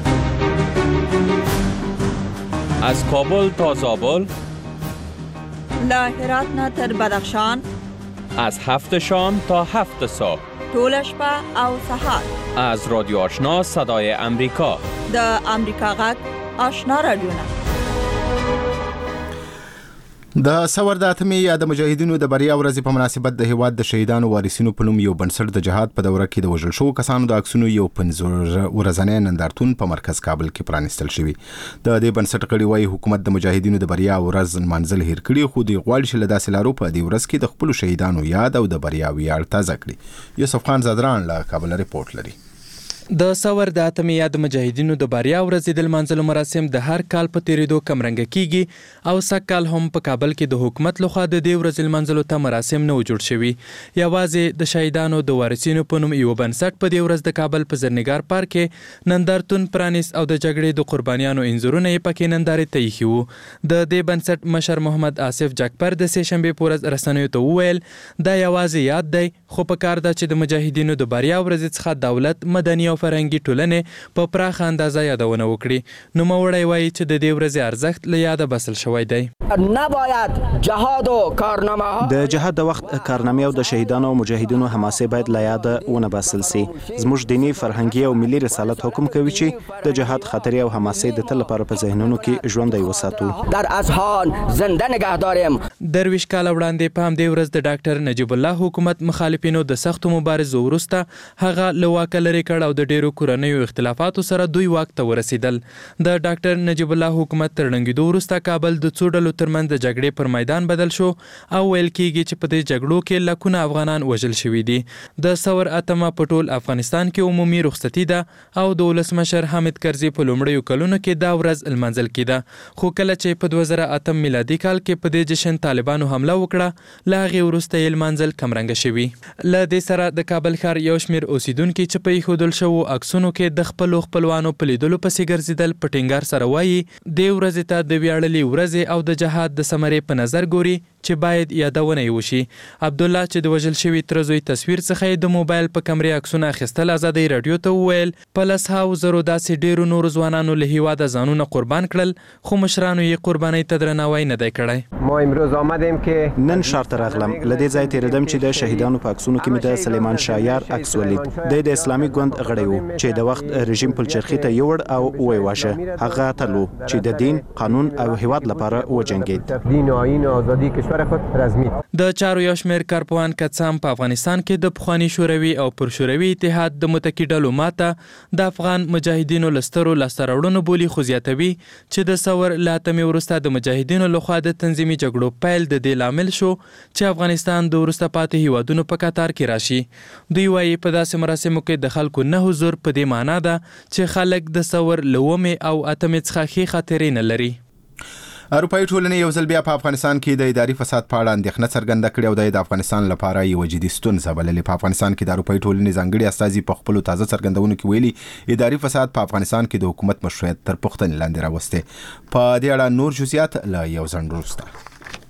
از کابل تا زابل، له هرات نه تر بدخشان، از 7 شام تا 7 صبح، طول شپه او سحر، از رادیو آشنا صدای امریکا، د امریکا غږ آشنا رادیو نه. د ثور د اتمې یا د مجاهدینو د بریا ورځې په مناسبت د هیواد د شهیدانو وارثینو په نوم یو بنسټ د جهاد په دوره کې د وژل شوو کسانو د عکسونو یو 15 ورځنی نندارتون په مرکز کابل کې پرانیستل شوی. د دې بنسټ غړي وايي حکومت د مجاهدینو د بریا ورځ منځل هیر کړي، خو د غواړي چې له داسې لارو په دې ورځ کې د خپل شهیدانو یاد او د بریا ویاړ تازه کړي. یوسف خان زادران له کابل ریپورت لري. د ثور د اتمې یا د مجاهدینو د بریا ورځې د لمانځلو مراسم د هر کال په تیریدو کمرنګه کیږي او سږکال هم په کابل کې د حکومت لخوا د دې ورځې لمانځلو ته مراسم نه جوړ شوي. یوازې د شهیدانو د وارثینو په نوم یو بنسټ په دې ورځ د کابل په زرنګار پارک کې نندارتون پرانیست او د جګړې د قربانیانو انځورونه یې پکې نندارې ته ایښي وو. د دې بنسټ مشر محمد آصف جګپر د سې شنبې په ورځ رسنیو ته وویل دا یوازې یاد دی، خو په کار ده چې د مجاهدینو د بریا ورځې څخه دولت، مدني او فرهنګي ټولنې په پراخه اندازه یادونه وکړي. نوموړی وایي چې د دې ورځې ارزښت له یاده بسل شوی دی. نباید جهاد و کارنامه د جهاد د وخت کارنامې او د شهیدانو او مجاهدینو حماسې باید له یاده ونه باسل سي. زموږ دینی، فرهنګي او ملي رسالت حکم کوي چې د جهاد خاطرې او حماسې د تل لپاره په ذهنونو کې ژوندۍ وساتو. در اذهان زنده نگه داریم. درویش کال وړاندې په همدې ورځ د ډاکټر نجیب الله حکومت مخالفینو د سختو مبارزو وروسته هغه له واکه لرې کړ او د ډیرو کورنیو اختلافاتو سره دوی واک ته ورسېدل. د ډاکټر نجیب الله حکومت تر ړنګېدو وروسته کابل د څو ډلو ترمنځ د جګړې پر میدان بدل شو او ویل کېږي چې په دې جګړو کې لکونه افغانان وژل شوي دي. د ثور اتمه په ټول افغانستان کې عمومي رخصتي ده او د ولسمشر حامد کرزي په لومړیو کلونو کې دا ورځ لمانځل کېده. خو کله چې په 2008 میلادي کال کې په دې جشن طالبانو حمله وکړه، له هغې وروسته یې لمانځل کمرنګه شوي. له دې سره د کابل ښار یو شمېر اوسیدونکي چې په ایښودل شوو عکسونو کې د خپلو خپلوانو په لیدلو پسې ګرځېدل په ټینګار سره وایي دې ورځې ته د ویاړلې ورځې او د جهاد د ثمرې په نظر ګوري چې باید یادونه یې وشي. عبدالله چې د وژل شوي تره زوی تصویر څخه یې د موبایل په کمرې عکسونه اخیستل ازادۍ راډیو ته وویل په 100,000 داسې ډیرو نورو ځوانانو له هیواده ځانونه قربان کړل، خو مشرانو یې قربانۍ ته درناوی نه دی کړی. ما امروز آمدیم که نن ښار ته راغلم. له دې ځای تېرېدم چې د شهیدانو په عکسونو کې مې د سلیمان شاه یار عکس ولید. دی د اسلامي ګوند غړی و چې د وخت رژیم پلچرخي ته یوړ او وی واشه. هغه تلو چې د دین، قانون او هیواد لپاره وجنګید. دین او آیین آزادی کشور خود رزمید. د چارو یو شمېر کارپوهان کڅام په افغانستان کې د پخواني شوروي او پرشوروي اتحاد د متکي ډلو ماته د افغان مجاهدینو له سترو لاسته راوړنو بولي، خو زیاتوي چې د ثور له اتمې وروسته د مجاهدینو لخوا د تنظیمي جګړو پیل د دې لامل شو چې افغانستان د وروسته پاتې هیوادونو په کتار کې راشي. دوی وایي په داسې مراسمو کې د خلکو نه حضور په دې معنا ده چې خلک د ثور له 9 او 8 څخه ښې خاطرې نه لري. اروپایي ټولنې یو ځل بیا په افغانستان کې د اداري فساد په اړه اندېښنه څرګنده کړې او د افغانستان لپاره یو جدي ستونزه بللې. په افغانستان کې د اروپایي ټولنې ځانګړي استازي په خپلو تازه څرګندونو کې ویلي اداري فساد په افغانستان کې د حکومت مشروعیت تر پوښتنې لاندې راوستی. په دې اړه نور جزئیات له یو ځنډ وروسته.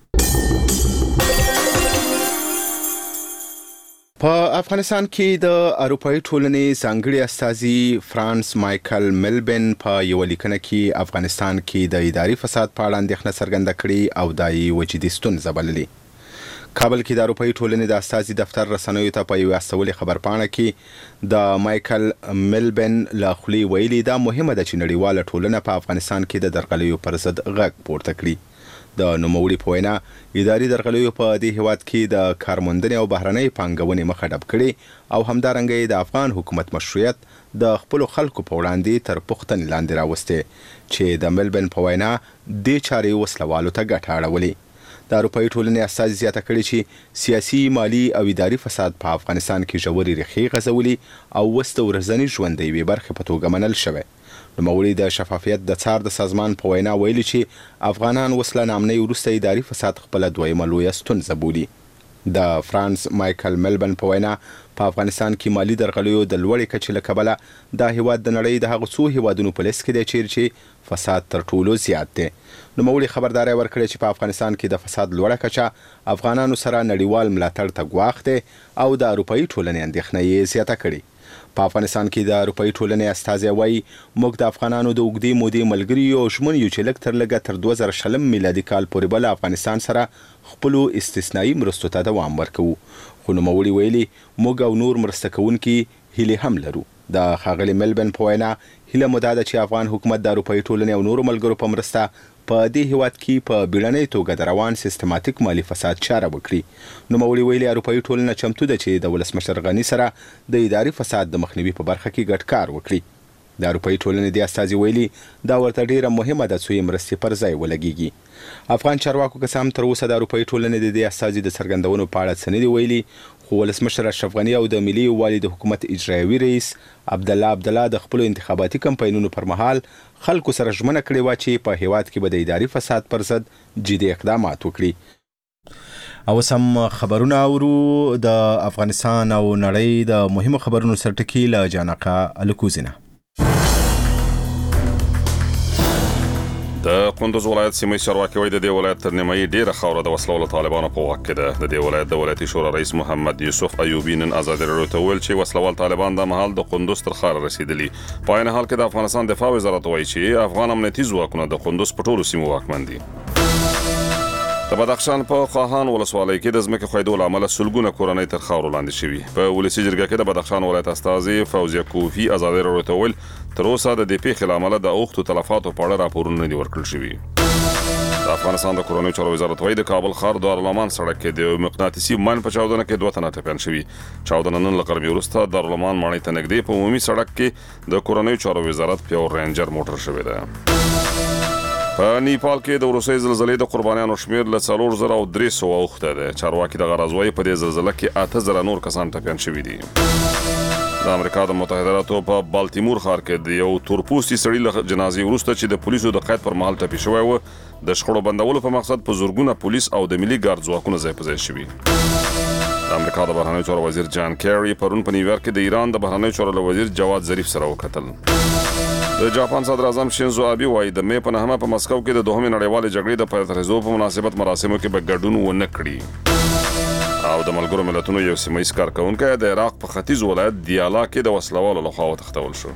په افغانستان کې د اروپایي ټولنې ځانګړي استازي فرانس مایکل ملبن په یو لیکنه کې افغانستان کې د اداري فساد په اړه اندېښنه څرګنده کړې او دا یې وجدي ستونزه بللې. کابل کې د اروپایي ټولنې د استازي دفتر رسنیو ته په یو استولې خبرپاڼه کې د مایکل ملبن له خولې ویلي دا مهمه ده چې نړیواله ټولنه په افغانستان کې د درغلیو پر ضد غږ پورته کړي. د نوموړي په وینا اداري درغلیو په دې هیواد کې د کارموندنې او بهرنۍ پانګونې مخه ډب کړي او همدارنګه د افغان حکومت مشروعیت د خپل خلکو په وړاندې تر پوښتنې لاندې راوسته چې د ملبن په وینا د چارې وسلوالو ته ګټه اړولې. د اروپایي ټولنې استازي زیاته کړې چې سیاسي، مالی او اداري فساد په افغانستان کې ژورې ریښې غځولي او اوس د ورځني ژوند د یوې برخې په توګه منل شوی. نوموړي د شفافیت د څار د سازمان په وینا ویلي چې افغانان اوس له نامنۍ وروسته اداري فساد خپله دویمه لویه ستونزه بولي. د فرانس مایکل ملبن په وینا په افغانستان کې مالی درغلیو د لوړې کچې له کبله دا هیواد د نړۍ د هغو څو هیوادونو په لیست کې دی چیرې چې فساد تر ټولو زیات دی. نوموړي خبرداری ورکړې چې په افغانستان کې د فساد لوړه کچه افغانانو سره نړیوال ملاتړ ته ګواښ دی او د اروپایي ټولنې اندېښنه یې زیاته کړې. په افغانستان کې د اروپایي ټولنې استازي وایي موږ د افغانانو د اوږدې مودې ملګري او ژمن یو چې لږ تر لږه تر 2020 میلادي کال پورې به له افغانستان سره خپلو استثنایي مرستو ته دوام ورکوو. خو نوموړي ویلي موږ او نور مرسته کوونکي هیلې هم لرو. د ښاغلي ملبن په وینا هیله مو دا ده چې افغان حکومت د اروپایي ټولنې او نورو ملګرو په مرسته په دې هیواد کې په بیړنۍ توګه د روان سیستماتیک مالي فساد چاره وکړي. نوموړي ویلي اروپایي ټولنه چمتو ده چې د ولسمشر غني سره د اداري فساد د مخنیوي په برخه کې ګډ کار وکړي. د اروپایي ټولنې د استازي ویلي دا ورته ډیره مهمه ده چې مرستې پر ځای ولګیږي. افغان چارواکو قسم تر اوسه د اروپایي ټولنې د دې استازي د څرګندونو په اړه څه نه دي ویلي، خو ولسمشر اشرف غني او د ملي یووالي د حکومت اجرایوي رئیس عبدالله د خپلو انتخاباتي کمپاینونو پر مهال خلکو سره ژمنه کړې وه چې په هیواد کې به د اداري فساد پر ضد جدي اقدامات وکړي. او سم خبرونه اورو د افغانستان او نړۍ د مهمو خبرونو سرټکی له جانقه الکوزینه. د کندوز ولایت سیمه چارواکي وایي د دې ولایت تر نیمایي ډیره خاوره د وسلو طالبانو په واک کې ده. د دې ولایت د ولایتي شورا رئیس محمد یوسف ایوبی نن ازادي راډیو ته ویل چې وسلوال طالبان د مهال د کندوز تر خاره رسیدلي. په عین حال کې د افغانستان دفاع وزارت وایي چې افغان امنیتي ځواکونه د کندوز په ټولو سیمو واکمن دي. د بدخشان په خواهان ولسوالۍ کې د ځمکې ښویدو له امله سلګونه کورنۍ تر خاورو لاندې شوي. په ولسي جرګه کې د بدخشان ولایت استازي فوزیه کوفی ازادي راډیو ته ویل تر اوسه د دې پیښې له امله د اوښتو تلفاتو په اړه راپورونه نه دي ورکړل شوي. د افغانستان د کورنیو چارو وزارت وایي د کابل ښار دارالمان سړک کې د مقناطیسي من په چاودنه کې 2 تنه ټپیان شوي. چاودنه نن له غرمې وروسته دارالمان ماڼۍ ته نږدې په عمومي سړک کې د کورنیو چارو وزارت په یو رینجر موټر شوی ده. په نیپال کې د روسي زلزلې د قربانیانو شمیر له 4300 اوخته ده. چارواکي د غرضوي په دې زلزلې کې 8000 نور کسان ټپیان شوي دي. د امریکا د متحده ایالاتو په بالټیمور ښار کې د یو تورپوستي سړي له جنازې وروسته چې د پولیسو د قید پر مهال ټپي شوی و د شخړو بندولو په مقصد په زورګونه پولیس او د ملي ګارد ځواکونه ځای په ځای شوي. د امریکا د بهرنیو چارو وزیر جان کیری پرون په نیویارک کې د ایران د بهرنیو چارو وزیر جواد ظریف سره وکتل. د جاپان صدر اعظم شینزو آبی وایي د مې په 9 په مسکو کې د دوهمې نړیوالې جګړې د پای ته رسیدو په مناسبت مراسمو کې به ګډون ونه کړي. او د ملګرو ملتونو یو سیمه‌ایز کارکونکی د عراق په ختیځ ولایت دیالا کې د وسلوالو لخوا وتښتول شو.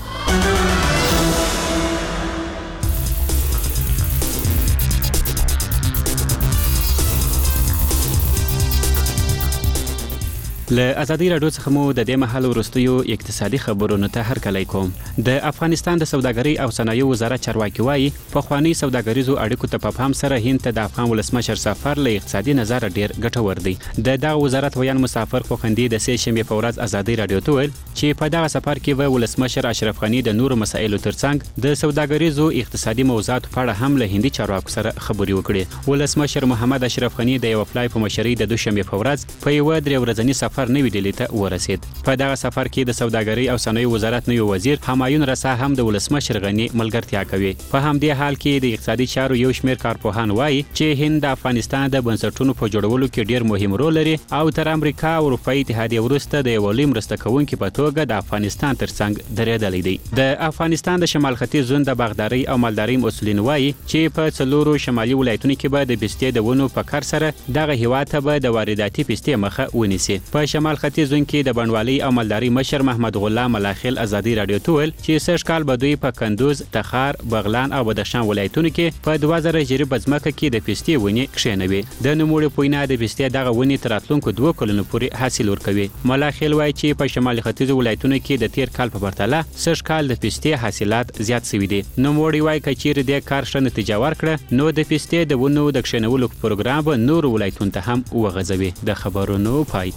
له ازادي راډیو څخه مو د دې مهال وروستیو اقتصادي خبرونو ته هرکلی کوم. د افغانستان د سوداګرۍ او صنایعو وزارت چارواکي وایي پخواني سوداګریزو اړیکو ته په پام سره هند ته د افغان ولسمشر سفر له اقتصادي نظر ډیر ګټور دی. د دغه وزارت ویان مسافر خوندې د سې شنبه په ورځ ازادي راډیو ته ویل چې په دغه سفر کې به ولسمشر اشرف غني د نورو مسایلو ترڅنګ د سوداګریزو اقتصادي موضوعات په اړه هم له هندي چارواکو سره خبرې وکړي. ولسمشر محمد اشرف غني د یو فلای په مشرۍ د دوشنبه په ورځ په یو 3 ورځنی سفر نوې ډیلي ته ورسید. په دغه سفر کې د سوداګرۍ او صنایعو وزارت نوی وزیر همایون رسا هم د ولسمشر غني ملګرتیا کوي. په همدې حال کې د اقتصادي چارو یو شمېر کارپوهان وایي چې هند د افغانستان د بنسټونو په جوړولو کې ډیر مهم رول لري او تر امریکا او اروپאי اتحادیه وروسته د یو لوی مرسته کوونکي په توګه د افغانستان ترڅنګ درېدلی دی. د افغانستان د شمال ختیځ زون د باغداري او مالداري مسؤلین وایي چې په څلورو شمالي ولایتونو کې به د پستې د ونو په کار سره دغه هیواد ته به د وارداتي پستې مخه ونیسي. په شمال ختیځ زون کې د بڼوالۍ او مالداري مشر محمد غلام ملاخیل ازادي راډیو ته ویل چې سږ کال به دوی په کندوز، تخار، بغلان او بدخشان ولایتونو کې په 2000 جریب ځمکه کې د پستې ونې کښېنوي. د نوموړي په وینا د پستې دغه ونې تر راتلونکو 2 کلونو پورې حاصل ورکوي. ملاخیل وایي چې په شمال ختیځ ولایتونو کې د تیر کال په پرتله سږ کال د پستې حاصلات زیات شوي دي. نوموړي وایي چې چیرې د کار ښه نتیجه ورکړه نو د پستې د ونو د کښېنولو پروګرام به نور ولایتونو ته هم وغځوي. د خبرونو پای.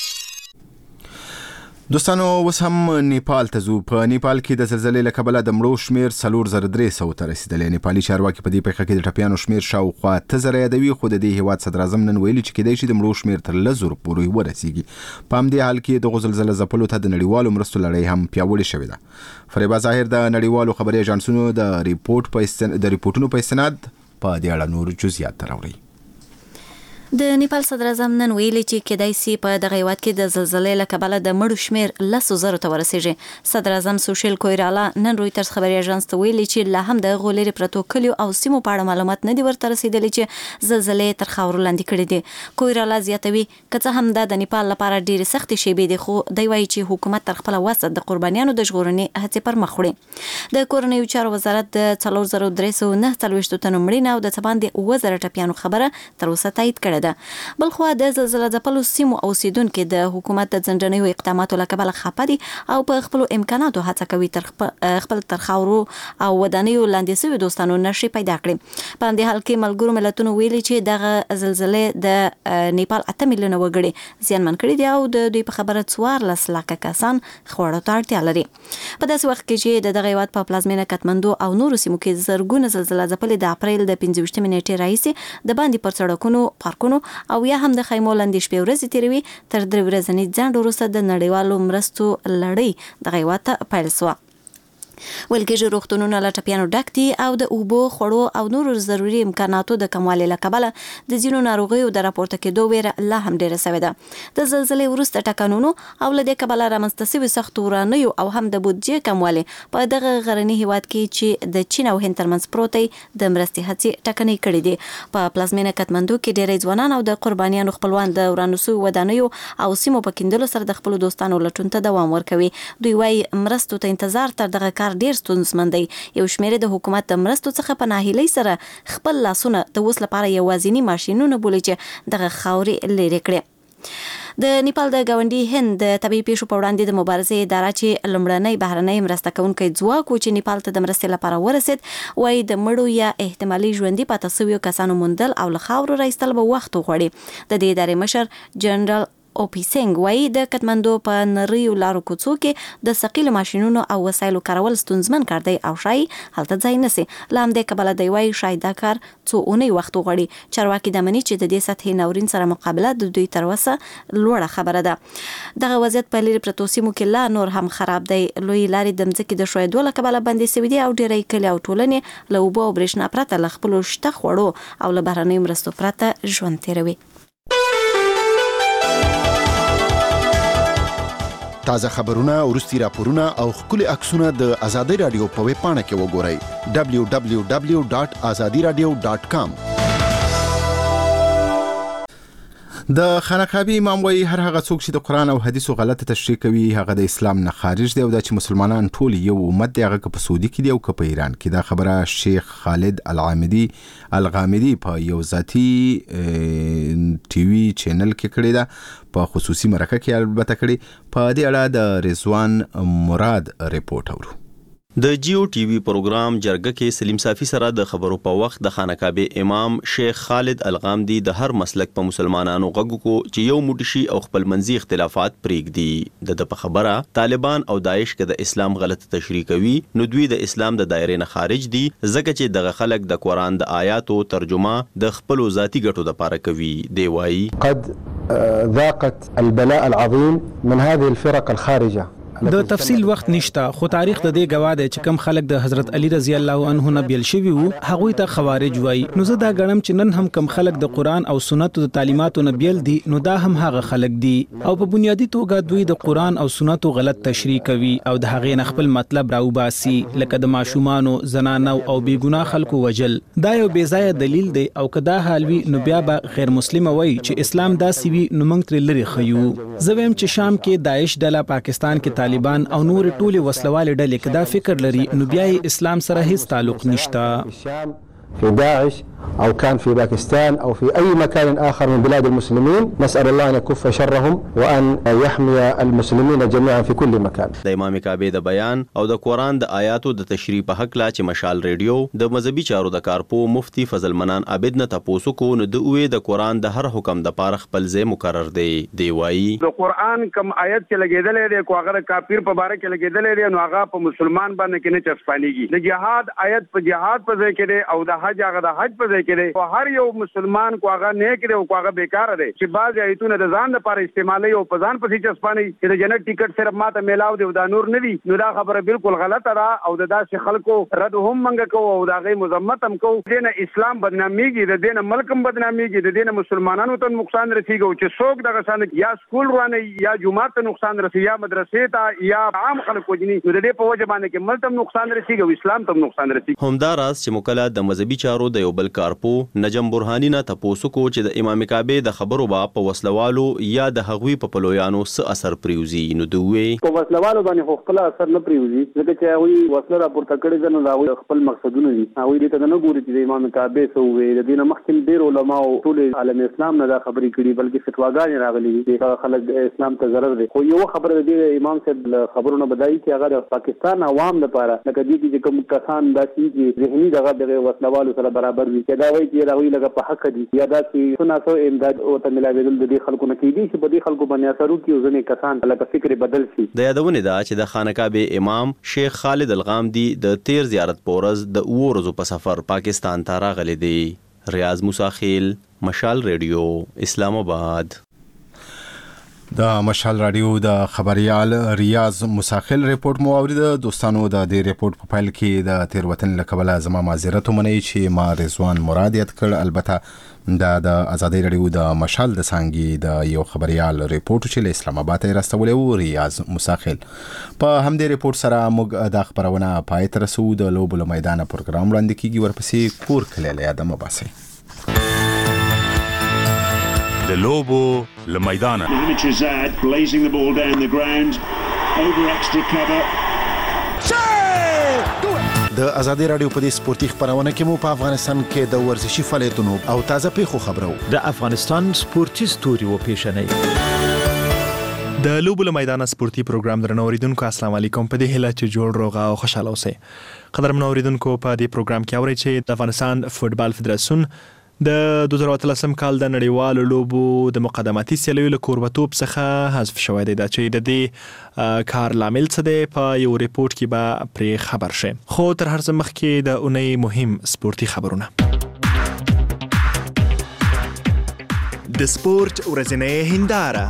دوستانو اوس هم نیپال ته ځو. په نیپال کې د زلزلې له کبله د مړو شمیر 4300 ته رسیدلی. نیپالي چارواکي په دې پیښه کې د ټپیانو شمیر شاوخوا 8000 یادوي، خو د دې هیواد صدر اعظم نن ویلي چې کېدای شي د مړو شمیر تر 1000 پورې ورسیږي. په همدې حال کې دغه زلزلې ځپلو ته د نړیوالو مرستو لړۍ هم پیاوړې شوې ده. فریبا ظاهر د نړیوالو خبري ایجنسونو د ریپورټونو په استناد په دې اړه نور جزئیات راوړي. د نیپال صدر اعظم نن ویلي چې کېدای شي په دغه هیواد کې د زلزلې له کبله د مړو شمیر 10,000 ته ورسیږي. صدر اعظم سوشل کویرالا نن رویټرز خبري اژانس ته ویلي چې لا هم د غولېري پرتو کلیو او سیمو په اړه معلومات نه دي ورته رسیدلي چې زلزلې تر خاورو لاندې کړي دي. کویرالا زیاتوي که څه هم د نیپال لپاره ډېرې سختې شیبې دي، خو دی وایي چې حکومت تر خپل وسه د قربانیانو د ژغورنې هڅې پر مخ وړي. د کورنیو چارو وزارت د 4349 تنو مړینې او د څه باندې 2000 ټپیانو خبره تر اوسه تایید کړې شوې ده. بلخوا د زلزلې ځپلو سیمو اوسیدونکو د حکومت د ځنډنیو اقداماتو له کبله خفه دي او په خپل امکاناتو هڅه کوي خپل تر خاورو او ودانیو لاندې شوي دوستانو نشي پیدا کړي. په همدې حال کې ملګرو ملتونو ویلي چې دغه زلزلې د نیپال 8 میلیونه وګړي زیانمن کړي دي او د دوی په خبره 14 لکه کسان خوړو ته اړتیا لري. په داسې وخت کې چې د دغه هیواد په پلازمینه کاتمندو او نورو سیمو کې زرګونه زلزلې ځپلې د اپریل د 15 نیټې راهیسې د باندې پر سړکونو پارکونو او یا هم د خیمو لاندې شپې ورځې تیروي تر 3 ورځې ځنډ وروسته د نړیوالو مرستو لړۍ دغه هیواد ته پیل شوه. ویل کېږي روغتونونه له ټپیانو ډک دي او د اوبو خوړو او نورو ضروري امکاناتو د کموالي له کبله د ځینو ناروغیو د راپورته کېدو ویره لا هم ډېره سوې ده. د زلزلې وروسته ټکانونو او له دې کبله رامنځته سوي سختو ورانیو او هم د بودجې کموالی په دغه غرني هیواد کې چې د چین او هند ترمنځ پروت دی د مرستې هڅې ټکنۍ کړې دي. په پلازمینه کاتمندو کې ډېری ځوانان او د قربانیانو خپلوان د ورانو سوي ودانیو او سیمو په کیندلو سره د خپلو دوستانو لټون ته دوام ورکوي. دوی وايي مرستو ته انتظار تر دغه کار ډیر ستونزمن دی. یو شمېر د حکومت د مرستو څخه په ناهیلۍ سره خپل لاسونه د اوس لپاره یوازینی ماشینونه بولي چې دغه خاورې لرې کړي. د نیپال د ګاونډي هند د طبيعي پیښو په وړاندې د مبارزې اداره چې لومړنۍ بهرنۍ مرسته کوونکی ځواک و چې نیپال ته د مرستې لپاره ورسید وايي د مړو یا احتمالي ژوندي پاتې شویو کسانو موندل او له خاورو راایستل به وخت وغواړي. د دې ادارې مشر جنرال اوپی سنگ وايي د کاتمندو په نریو لارو کوڅو کې د ثقيلو ماشينونو او وسایلو کارول ستونزمن کار دی او شای هلته ځای نسی. لا هم د کبله دی وايي شاید دا کار څو اونۍ وخت وغواړي. چارواکي د مني چې د دې سطحي ناورین سره مقابله د دوی تر وسه لوړه خبره ده. دغه وضعیت په لری پروتو سیمو کې لا نور هم خراب دی. لوی لارې د مځکې د شویدو له کبله بندې سوي دي او ډېری کلي او ټولنې له اوبو او برېښنا پرته له خپلو شته خوړو او له بهرنیو مرستو پرته ژوند تیروي. تازه خبرونه، ورستي راپورونه او خولي عکسونه د ازادي رادیو په ویب پاڼه کې وګورئ www.azadiradio.com. د خانقابي امام وایي هر هغه څوک چې د قران او حدیثو غلطه تشریح کوي هغه د اسلام نه خارج دی او دا چې مسلمانان ټول یو امت دی، هغه په سعودي کې دی او په ایران کې. دا خبره شیخ خالد الغامدي په یو ذاتی ټي وي چینل کې کړې ده، په خصوصي مرکه کې البته کړې. په دې اړه د رضوان مراد ریپورت اورو. د جیو ټي وي پروګرام جرګه کې سلیم صافي سره د خبرو په وخت د خانقابه امام شیخ خالد الغامدي د هر مسلک په مسلمانانو غږ کو چې یو موټشي او خپل منځي اختلافات پریږدي. د په خبره طالبان او داعش کې د اسلام غلط تشریح کوي نو دوی د اسلام د دایره نه خارج دي ځکه چې دغه خلک د قران د آیاتو ترجمه د خپل ذاتی ګټو لپاره کوي. دی وایي قد ذاقت البلاء العظيم من هذه الفرق الخارجه. د تفصیل وخت نشته خو تاریخ د دې گواه دی چې کم خلک د حضرت علی رضی الله عنه نه بیل شوی وو هغه ته خوارج وای. نو زه دا غنم چې نن هم کم خلک د قران او سنتو د تعلیماتو نه بیل دي نو دا هم هغه خلک دي او په بنیادی توګه دوی د قران او سنتو غلط تشریح کوي او د هغه نه خپل مطلب راوباسي لکه د ماشومانو، زنانو او بیګناه خلکو وجل. دا یو بې ځای دلیل دی او کدا حالوي نو بیا به غیر مسلم وای چې اسلام دا سی وی نو موږ تر لري خيو. زویم چې شام کې داعش ډله، پاکستان کې طالبان او نور ټول وسلوال ډلې کدا فکر لري نو بیا اسلام سره هیڅ تعلق نشته. في داعش أو كان في باكستان أو في أي مكان آخر من بلاد المسلمين، نسأل الله أن يكف شرهم وأن يحمي المسلمين جميعا في كل مكان. د امام کعبه د بیان او د قران د آیاتو د تشریح په حق لا چې مشال ریډیو د مذهبي چارو د کارپو مفتی فضل منان عابد نه تاسو کو نو د اوې د قران د هر حکم د پاره خپل ځای مقرر دی. دی وایي د قران کم آیت چې لګیدلې دی کو هغه کافر په باره کې لګیدلې دی نو هغه په مسلمان باندې کې نه چسپانیږي. د جهاد آیت په جهاد په ځای کې دی او د حج هغه د حج په ځای کې دی او هر یو مسلمان کو هغه نیک دی او کو هغه بیکار دی چې بعض ایتونه د ځان لپاره استعمالي او په ځان پسې چسپاني چې د جنت ټیکټ صرف ماته میلاو دی او دا نور نه دی نو دا خبره بالکل غلطه ده او د داسې خلکو رد هم منګه کو او دا غي مذمت هم کو. دینه اسلام بدناميږي، د دینه ملک هم بدناميږي، د دینه مسلمانانو ته نقصان رسیږي او چې څوک دغه سند یا سکول روانه یا جمعه ته نقصان رسیږي یا مدرسې ته یا عام خلکو جنې نو د دې په وجه باندې کې ملک هم نقصان رسیږي او اسلام ته نقصان رسیږي. همدا راز چې مکله د مذهبي ادبي چارو د یو بل کارپو نجم برهانی نه تاسو کو چې د امام کعبه د خبرو با په وسلوالو یا د هغوی په پلویانو څه اثر پریوزي نو دوی په وسلوالو باندې خپل اثر نه پریوزي ځکه چې هغوی وسله راپورته کړي ځنه دا خپل مقصدونه دي هغوی دې ته نه ګوري چې د امام کعبه څه وي د دین مخکې ډېر علما او ټول عالم اسلام نه دا خبرې کړي بلکې فتواګانې راغلي دي چې خلک اسلام ته ضرر دي خو یو خبره د امام صاحب خبرونه بدایي چې هغه د پاکستان عوام لپاره لکه دي چې کوم کسان داسي چې ذهني دغه وسلوالو سره برابر وي چې دا وایي چې هغوی لکه په حق دي یا داسې سناسو امداد او ته ملاوېدل د دې خلکو نه کېدي چې په دې خلکو باندې اثر وکړي او ځینې کسان لکه فکر بدل شي د یادونه ده چې د خانقاه امام شیخ خالد الغامدي د تیر زیارت پورز د ورځو په سفر پاکستان ته راغلي دي. ریاض موسی خیل، مشال ریډیو، اسلام آباد. د مشال رادیو د خبريال ریاض مساخل ریپورت مو اورید. دوستانو د دې ریپورت په فایل کې د تیروتن لکبله زما معذرت ومنئ چې ما رضوان مراد یاد کړ. البته د ازادي رادیو د مشال د سانګي د یو خبريال ریپورت چې له اسلام آباد راستولې و ریاض مساخل. په همدې ریپورت سره موږ د خبرونه پای ته رسو. د لوبو میدان پروګرام وړاندې کیږي، ورپسې کور کله یادم باسي. د لوبو لمیدانه Mohamed Shahzad blazing the ball down the ground over extra cover. د ازادي رادیو په دې سپورتي خبرونه کې مو په افغانستان کې د ورزشي فعالیتونو او تازه پیښو خبرو. د افغانستان سپورتي ستوري و پیښنې د لوبو میدان سپورتي پروګرام درنو اوریدونکو السلام علیکم. په دې هیله چې جوړ روغ او خوشاله اوسئ. قدرمن اوریدونکو په دې پروګرام کې اورئ چې د افغانستان فوتبال فدراسیون د 2013 کال د نړیوالو لوبو د مقدماتي سیالیو له کوربتوب څخه حذف شوی دی. دا چې د دې کار لامل څه دی په یو ریپورت کې به پرې خبر شي. خو تر هر څه مخکې د اونۍ مهم سپورتي خبرونه. د سپورت ورځنۍ هنداره.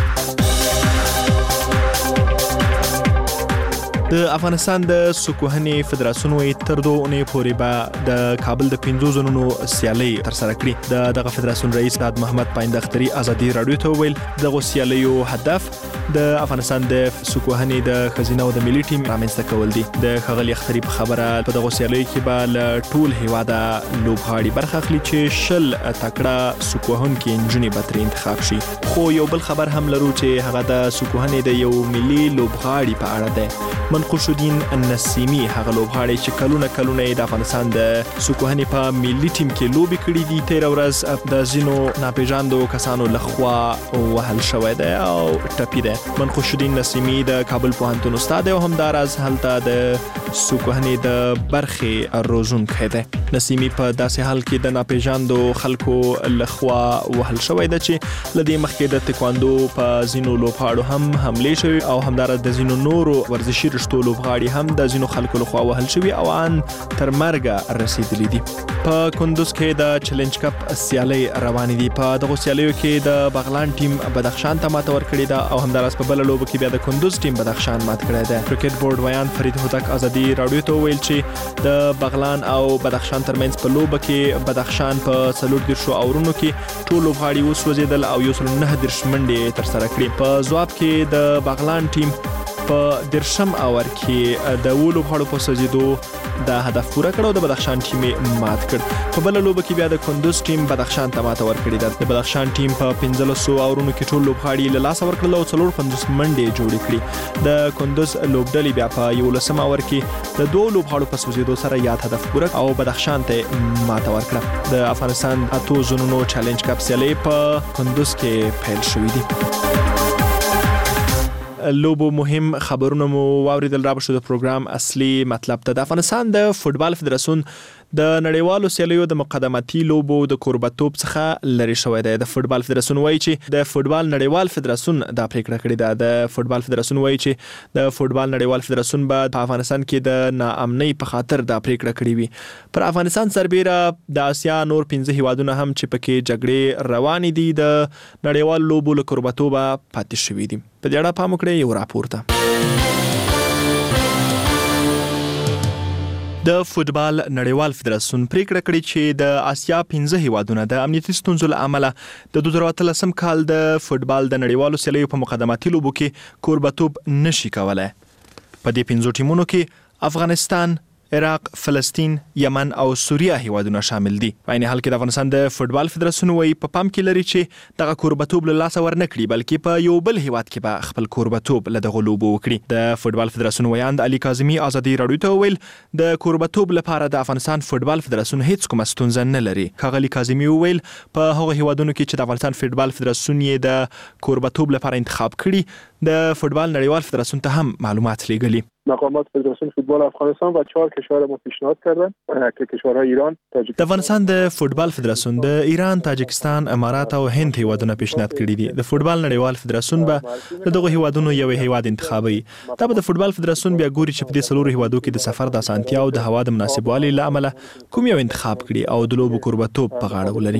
د افغانستان د سکوهنې فدراسیون وایي تر 2 اونۍ پورې به د کابل د 5 زونونو سیالۍ ترسره کړي. دغه فدراسیون رئیس استاد محمد پایند اختري ازادي رادیو ته ویل دغه سیالیو هدف د افغانستان د سکوهنې د خزینه او د ملي ټیم رامنځته کول دي. د ښاغلي اختري په خبره په دغه سیالیو کې به له ټول هیواده لوبغاړي برخه اخلي چې 10 تکړه سکوهونکي نجونې به ترې انتخاب شي. خو یو بل خبر هم لرو چې هغه د سکوهنې د یو ملي لوبغاړي په اړه دی. منقوش الدین النسیمی هغه لوبغاړی چې کلونه د افغانستان د سکوهنې په ملي ټیم کې لوبې کړې دي تیر ورځ د ځینو ناپېژاندو کسانو لخوا وهل شوی دی او ټپي دی. منقوش الدین نسیمی د کابل پوهنتون استاد او همداراز هلته د سکوهنې د برخې روزونکی دی. نسیمی په داسې حال کې د ناپېژاندو خلکو لخوا وهل شوی دی چې له دې مخکې د تکواندو په ځینو لوبغاړو هم حملې شوي او همداراز د ځینو نورو ورزشي رشتو لوبغاړي هم د ځینو خلکو لخوا وهل شوي او ان تر مرګه رسیدلي دي. په کندوز کې د چیلنج کپ سیالۍ روانې دي. په دغه سیالیو کې د بغلان ټیم بدخشان ته ماته ورکړې ده او همداراز په بل لوبه کې بیا د کندوز ټیم بدخشان مات کړی دی. کرکټ بورډ ویان فرید هوتک ازادي رادیو ته ویل چې د بغلان او بدخشان ترمنځ په لوبه کې بدخشان په 40 اورونو کې ټول لوبغاړي وسوځیدل او 109 منډې ترسره کړې. په ځواب کې د بغلان ټیم په 10 اور کې د لوبغاړو په سوځیدو د هدف پوره کړ او د بدخشان ټیم مات کړ. په بل لوبه کې بیا د کندوز ټیم بدخشان ته ماته ورکړې ده. د بدخشان ټیم په 15 اورونو کې ټول لوبغاړي له لاسه ورکړل او 450 منډې جوړې کړې. د کندوز لوبډلې بیا په 11 اور کې د 2 لوبغاړو په سوځیدو سره یاد هدف پوره او بدخشان ته ماته ورکړه. د افغانستان 8 زونونو چیلنج کپ سیالۍ په کندوز کې پیل شوې دي. لوبو مهم خبرونه مو واوریدل. را بشو د پروګرام اصلي مطلب ته. د افغانستان د فوتبال فدراسیون د نړیوالو سیالیو د مقدماتي لوبو د کوربتوب څخه لري شوی دی. د فوتبال فدراسیون وایي چې د فوتبال نړیوال فدراسیون دا پریکړه کړې ده. د فوتبال فدراسیون وایي چې د فوتبال نړیوال فدراسیون به په افغانستان کې د ناامنۍ په خاطر دا پریکړه کړې وي. پر افغانستان سربیره د آسیا نور 15 هیوادونه هم چې پکې جګړې روانې دي د نړیوال لوبو له کوربتوبه پاتې شوي دي. په دې اړه پام وکړئ یو راپور ته. د فوتبال نړیوال فدراسیون پریکړه کړې چې د آسیا 15 هیوادونه د امنیتي ستونزو له امله د 2013 کال د فوتبال د نړیوالو سیالیو په مقدماتي لوبو کې کوربتوب نشي کولای. په دې 15 ټیمونو کې افغانستان، عراق، فلسطین، یمن او سوریه هیوادونه شامل دي. په عین حال کې د افغانستان د فوتبال فدراسیون وایي په پام کې لري چې دغه کوربتوب له لاسه ورنکړي بلکې په یو بل هیواد کې به خپل کوربتوب له دغه لوبو وکړي. د فوتبال فدراسیون ویاند علي کاظمي ازادي راډیو ته وویل د کوربتوب لپاره د افغانستان فوتبال فدراسیون هیڅ کومه ستونزه نه لري. ښاغلي کاظمي وویل په هغه هیوادونو کې چې د افغانستان فوتبال فدراسیون یې د کوربتوب لپاره انتخاب کړي د فوتبال نړیوال فدراسیون ته هم معلومات لیږلي. مقامات فدراسیون فوتبال افغانستان و 4 کشور ما پیشنهاد کردن که کشورهای ایران، تاجیکستان. د افغانستان د فوتبال فدراسیون د ایران، تاجیکستان، امارات او هند هیوادونه پیشنهاد کړي دي. د فوتبال نړیوال فدراسیون به دغه هیوادونو یو هیواد انتخابوي. دا به د فوتبال فدراسیون بیا ګوري چې په دې څلورو هیوادو کې د سفر د اسانتیا او د هوا د مناسبوالي له امله کوم یو انتخاب کړي او د لوبو کوربتوب په غاړه ولري.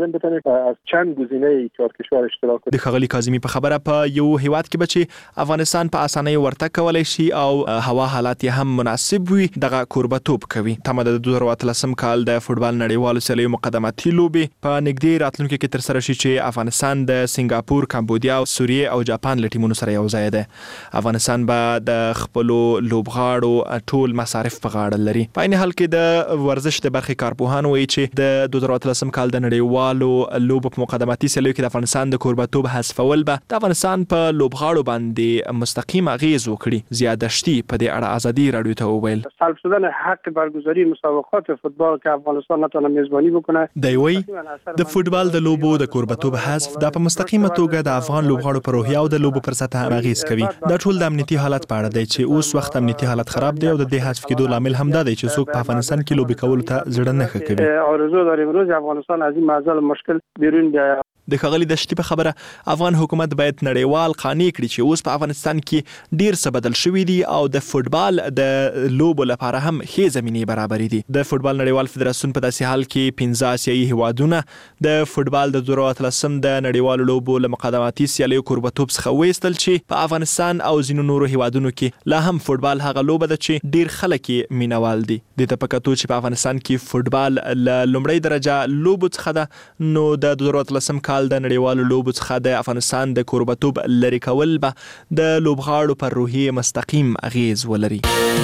از چند گزینه 4 کشور اشتراک د ښاغلي کاظمي په خبره په یو هیواد کې به چې افغانستان په اسانۍ ورتګ کولی شي او هوا حالات هم مناسب وي دغه کوربتوب کوي. تمه د 2013 کال د فوتبال نړیوالو سیالیو مقدماتي لوبې په نږدې راتلونکي کې تر سره شي چې افغانستان د سنگاپور، کمبودیا او سوریه او جاپان له ټیمونو سره یو ځای ده. افغانستان به د خپلو لوبغاړو ټول مصارف په غاړه لري. په عین حال کې د ورزش د برخې کارپوهان وایي چې د 2013 کال د نړیوالو لوبو په مقدماتي سیالیو کې د افغانستان د کوربتوب حذفول به د افغانستان په لوبغاړو باندې مستقیم اغیز وکړي. زیادشتي په دې اړه ازادي راډیو ته وویل سلب شدن حق برگزاری مسابقات فوتبال که افغانستان نتونه میزبانی بکنه. دی وی د فوتبال د لوبو د کوربتوب حذف د په مستقیمه توګه د افغان لوبغاړو پر روحیه او د لوبو پر سطح اغیز کوي. دا ټول د امنیتي حالت په اړه دی چې اوس وخت امنیتي حالت خراب دی او د دې حذف کېدو لامل هم دا دی چې څوک په افغانستان کې لوبي کولو ته زړه نه ښه کوي. آرزو داریم روز افغانستان از این معضل مشکل بیرون بیاید. د ښاغلي دشتي په خبره افغان حکومت باید نړیوال قانع کړي چې اوس په افغانستان کې ډیر څه بدل شوي دي او د فوتبال د لوبو لپاره هم ښې زمینې برابرې دي. د فوتبال نړیوال فدراسیون په داسې حال کې 15 آسیایي هیوادونه د فوتبال د 2013 د نړیوالو لوبو له مقدماتي سیالیو کوربتوب څخه وایستل چې په افغانستان او ځینو نورو هیوادونو کې لا هم فوتبال هغه لوبه ده چې ډیر خلک یې مینوال دي. د ته پکاتو چې په افغانستان کې فوتبال له لومړی درجه لوبو څخه ده نو د 2013 کال د نړیوالو لوبو څخه د افغانستان د کوربتوب لري کول به د لوبغاړو پر روحیه مستقیم اغیز ولري.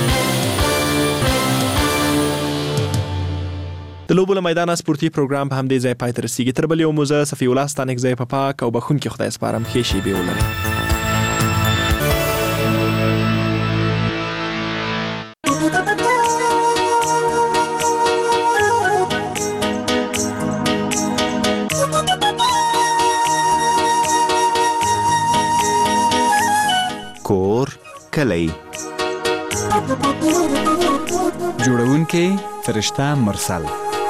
د لوبو له میدانه سپورتي پروګرام په همدې ځای پای ته رسیږي. تر بل یو موزه صفي الله ستانک ځای په پاک او بخونکي خدای سپارم. ښې شېبې ولرئ. کور کلی جوړونکې فرشته مرسل.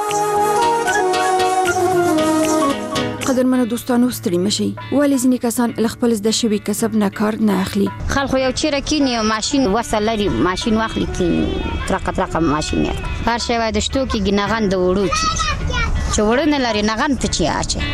قدرمنو دوستانو ستړي مشي ولې ځینې کسان له خپل زده شوي کسب نه کار نه اخلي. خلکو یو چیرې کینی او ماشين وسه لري ماشين واخلي کینی ترقه ماشين هر شی وای د شتو کې ګناغان د وړو چې وړنه لري نغان ته چی اچي.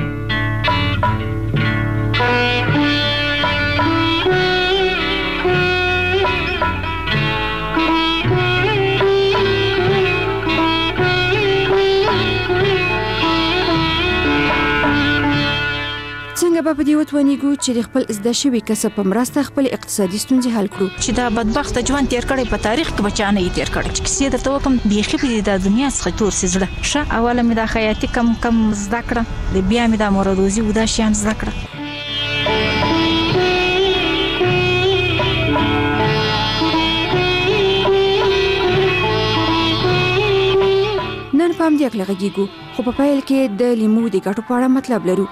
څنګه به دې وتوانیږو چې د خپل زده شوي کسب په مرسته خپل اقتصادي ستونزې حل کړو. چې دا بدبخت ژوند تیر کړی په تاریخ کې بچانه یې تیر کړی چې کیسې درته وکم بیخي په د دنیا څخه تور سي زړه ښه. اوله مې دا خیاطي کم زده کړه د بیا مې دا موردوزي ودا شیان زده کړه. نن په همدې اړه غږیږو خو په پیل کې د لیمو د ګټو په اړه مطلب لرو.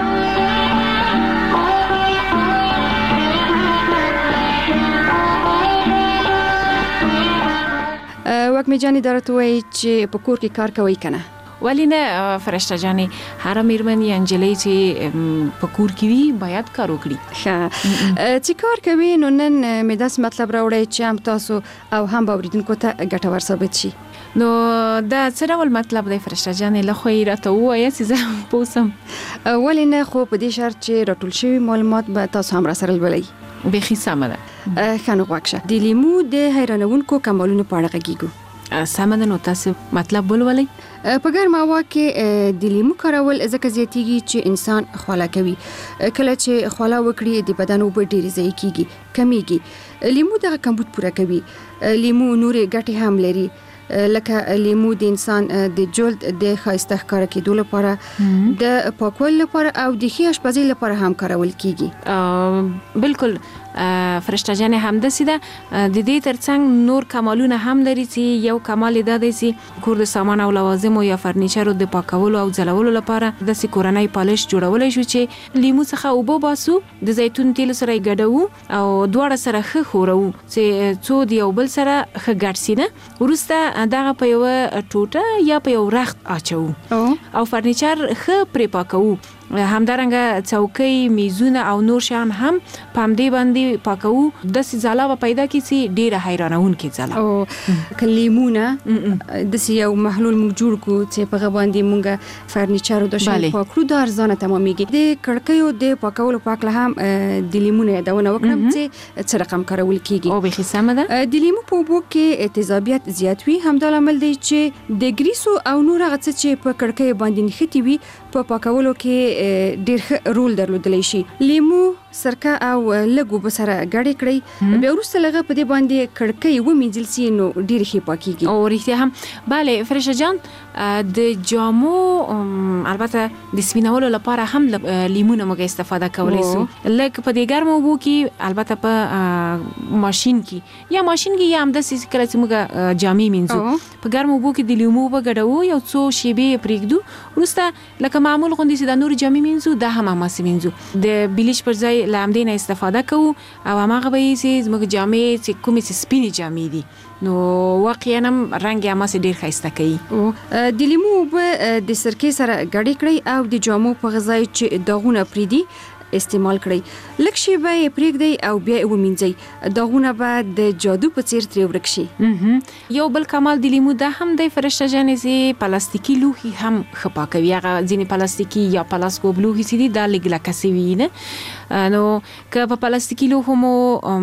وکمه جانی درته وای چې په کور کې کار کوي کنه ولی نه فرشته جانی هر میرمن یا انجلی چې په کور کې وي باید کار وکړي. چې کار کوي نو نن مې داس مطلب راوړی چې هم تاسو او هم اوریدونکو ته ګټور ثابت شي. نو دا څه ډول مطلب دی فرشته جانی له خو راته وایي چې زه پوسم ولی نه خو په دې شرط چې راټول شوی معلومات به تاسو هم را سره ولولئ. بخي سمره خانو غواکشه د لیمو د حیرانونکو کمالونو په اړه غږیږو. سمه نو تاسو مطلب ولولئ. په ګرمه هوا کې د لیمو کارول ځکه زیاتیږي چې انسان خوله کوي. کله چې خوله وکړي د بدن اوبه ډېرې ضایع کیږي کمیږي. لیمو دغه کمبود پوره کوي. لیمو نورې ګټې هم لري لکه لیمو د انسان د جلد د ښایسته ښکاره کېدو لپاره د پاکوالي لپاره او د ښې اشپزۍ لپاره هم کارول کیږي. بالکل فرشته جان همداسې ده. د دې ترڅنګ نور کمالونه هم لري چې یو کمال دا دی چې کور د سامان او لوازمو یا فرنیچرو د پاکولو او ځلولو لپاره د کورنۍ پالش جوړولای شو چې لیمو څخه اوبه باسو د زیتون تیل سره یې ګډوو او دواړه سره ښه خورو چې څو د یو بل سره ښه ګډ سي نه. وروسته دغه په یو ټوټه یا په یو رخت اچو او فرنیچر ښه پرې پاکوو. همدارنګه چوکۍ میزونه او نور شیان هم پامدې باندې پاکو د ځلا و پیدا کی سي ډیره حیرانونکې ځلا او کلیمونه د یو محلول موږ جوړ کو چې په غوښندې موږ فرنیچر د شي پاکلو د ارزانه تمامېږي. د کړکیو د پاکولو پاکله هم د لیمونه یادونه وکړم چې څه رقم کارول کیږي. او به سمه ده. د لیمو په اوبو کې تیزابیت زیات وي همدا لامل دی چې د ګریسو او نور هغه څه چې په کړکۍ باندې نښتي وي په پاکولو کې ډېر رول درلودلی شي. لیمو سرکه او لګو بسره غړې کړی بیا وروسته لغه په دې باندې کړکۍ ومینځل سي نو ډېر ښه پاکيږي. او رښتیا هم bale فرشه جان د جامو البته د سپینولو لپاره هم لیمونه موږ استفاده کولای شو. لکه په دې ګرمو اوبو کې البته په ماشين کې یا هم د سې کله چې موږ جامې مینځو په ګرمو اوبو کې د لیمو وګړو یو څو شیبې پرېږدو وروسته لکه معمول غوندي چې د نور جامې مینځو د هم ماسه مینځو د بلیچ پر ځای لامدې نه استفاده کوو او هغه به یې زموږ جامې چې کومې سپینې جامې دي نو واقعا هم رنگ یې ماسه ډیر ښایسته کوي. د لیمو به د سرکې سره ګډې کړئ او د جامو په غذای چې داغونه پریدي استعمال کړئ. لږ شی به پرېږدئ او بیا یې ومینځئ. داغونه به د جادو په څیر ترې ورک شي. یو بل کمال د لیمو دا هم د فرشته جانې چې پلاستیکي لوښي هم ښه پاکوي. هغه ځینې پلاستیکي یا پلاسکوب لوښي چې دي دا لږ لکه سوي نه نو که په پلاستیکي لوښو مو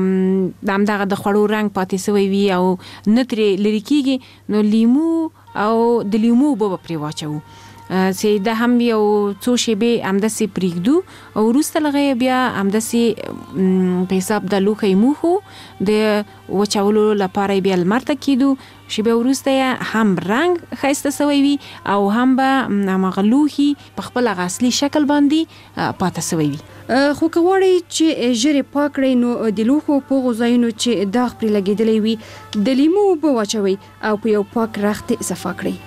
همدغه د خوړو رنګ پاتې سوی وي او نه ترې لرې کېږي نو لیمو او د لیمو اوبه به پرې واچوو چې دا هم یو څو شیبې همداسې پرېږدو او وروسته لغه بیا همداسې په حساب د لوښي موخو د وچولو لپاره بیا لمر ته کېدو شیبه وروسته هم رنګ ښایسته سوی وي او هم به هماغه لوښي په خپل اصلي شکل باندې پاته سوی وي. خو که غواړئ چې ژر پاک کړئ نو د لوښو په غذایونو چې داغ پرې لګېدلی وي د لیمو اوبه واچوئ او په یو پاک رخت صفا کړئ.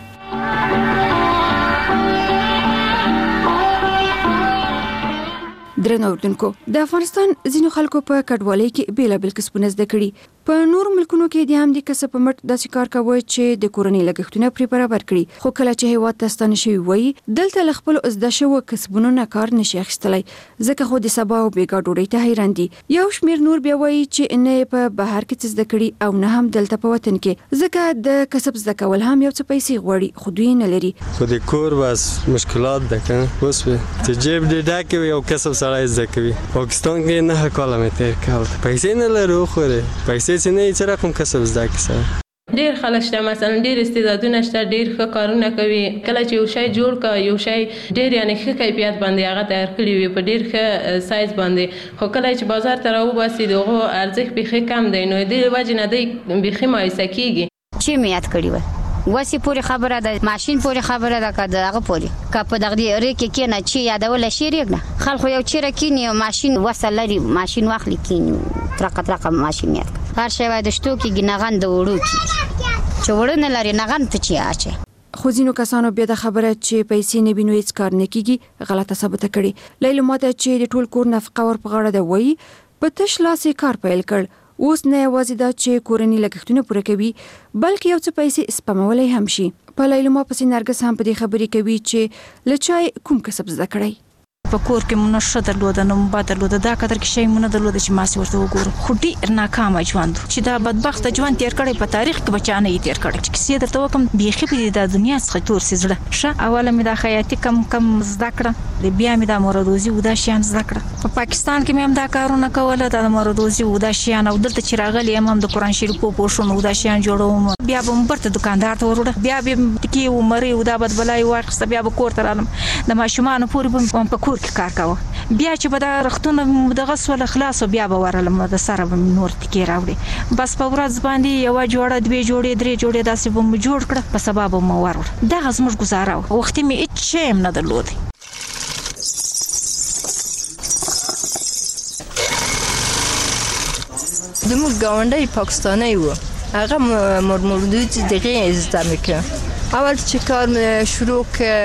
درنو اوردونکو د افغانستان ځینو خلکو په کډوالۍ کې بیلابل کسبونه زده کړي. په نور ملکونو کې د هم د کسب په مټ داسې کار کوي چې د کورنۍ لګښتونه پرې برابر کړي. خو کله چې هیواد ته ستانه شوي وي دلته له خپلو زده شوو کسبونو نه کار نشي اخیستلی ځکه خو د سبا او بیګا ډوډۍ ته حیران دي. یو شمېر نور بیا وایي چې نه په بهر کې څه زده کړي او نه هم دلته په وطن کې ځکه د کسب زده کول هم یو څه پیسې غواړي خو دوی نه لري. خو د کور بس مشکلات ده که اوس چې جیب دې ډک وي او کسب سړی زده کوي. پاکستان کې 9 کاله مې تېر کړل پیسې نه لرو خورې پیسې چې نه څه رقم کسب زده کړي. ډیر خلک شته مثلا ډیر استعدادونه شته ډیر ښه کارونه کوي کله چې یو شی جوړ کا یو شی ډیر یعنی ښه کیفیت باندې هغه تیار کړی وي په ډیر ښه سایز باندې خو کله چې بازار ته راوباسي دغه ارزښت به کم دی نو د وجه نه دی به مایوسه کیږي. چې میات کړی و وسی پوری خبره ده ماشین پوری خبره ده که دغه پوری که په دغه ریکه کې نه چې یادول شي ریګنه خلکو یو چیرې کینی ماشین وصل لري ماشین واخلي کینی ترقه ماشین یاد هر شی وای د شتو کې ګنغان د وړو کې چې وړنه لري نغان پچی اچي. خو ځینو کسانو بیا د خبره چې پیسې نه بینو هیڅ کار نه کیږي غلطه ثابت کړي. لیلو ماته چې د ټول کور نفقه ور په غاړه ده وای په تش لاسې کار پیل کړ. اوس نه یوازې دا چې کورنۍ لګښتونه پوره کوي بلکې یو څه پیسې سپمولای هم شي. په لیلو ما پسې نرګس هم په دې خبرې کوي چې لچای کوم کسب زده کړی. په کور کې مونږ نشه درلوده نو با درلوده دا قدر کې شی مونږ درلوده چې ما سي ورته وګورم خو ډیر ناکامه ژوند چې دا بدبخت ژوند تیر کړی په تاریخ کې بچانه یې تیر کړی چې کیسه درته وکم بیخي په د دنیا څخه تور سي زړه ښه اوله مې د حیاتي کم زده کړه د بیا مې د موردوزي ودا شیان زده کړه په پاکستان کې مې هم دا کارونه کوله د موردوزي ودا شیان او دلته چې راغلی هم د قران شریف په پوښونو ودا شیان جوړوم بیا به برته دکاندار ته وروړه بیا به کې عمرې ودا بد بلای واخسته بیا به کور ته رالم د ماشومان پورې په کور کې کار کاوه بیا چې به د رختونه د غسل خلاص بیا به ورلم د سره به نور تکي راوړي بس په ورځ باندې یو جوړه دوه جوړې درې جوړې داسې به مو جوړ کړ په سبب مو ورور دا غزمش گزاره وخت می هیڅ شی نه درلود زموږ ګاونډی پاکستانی و هغه مرمردوی دغه زده میکرد اول چې کار مې شروع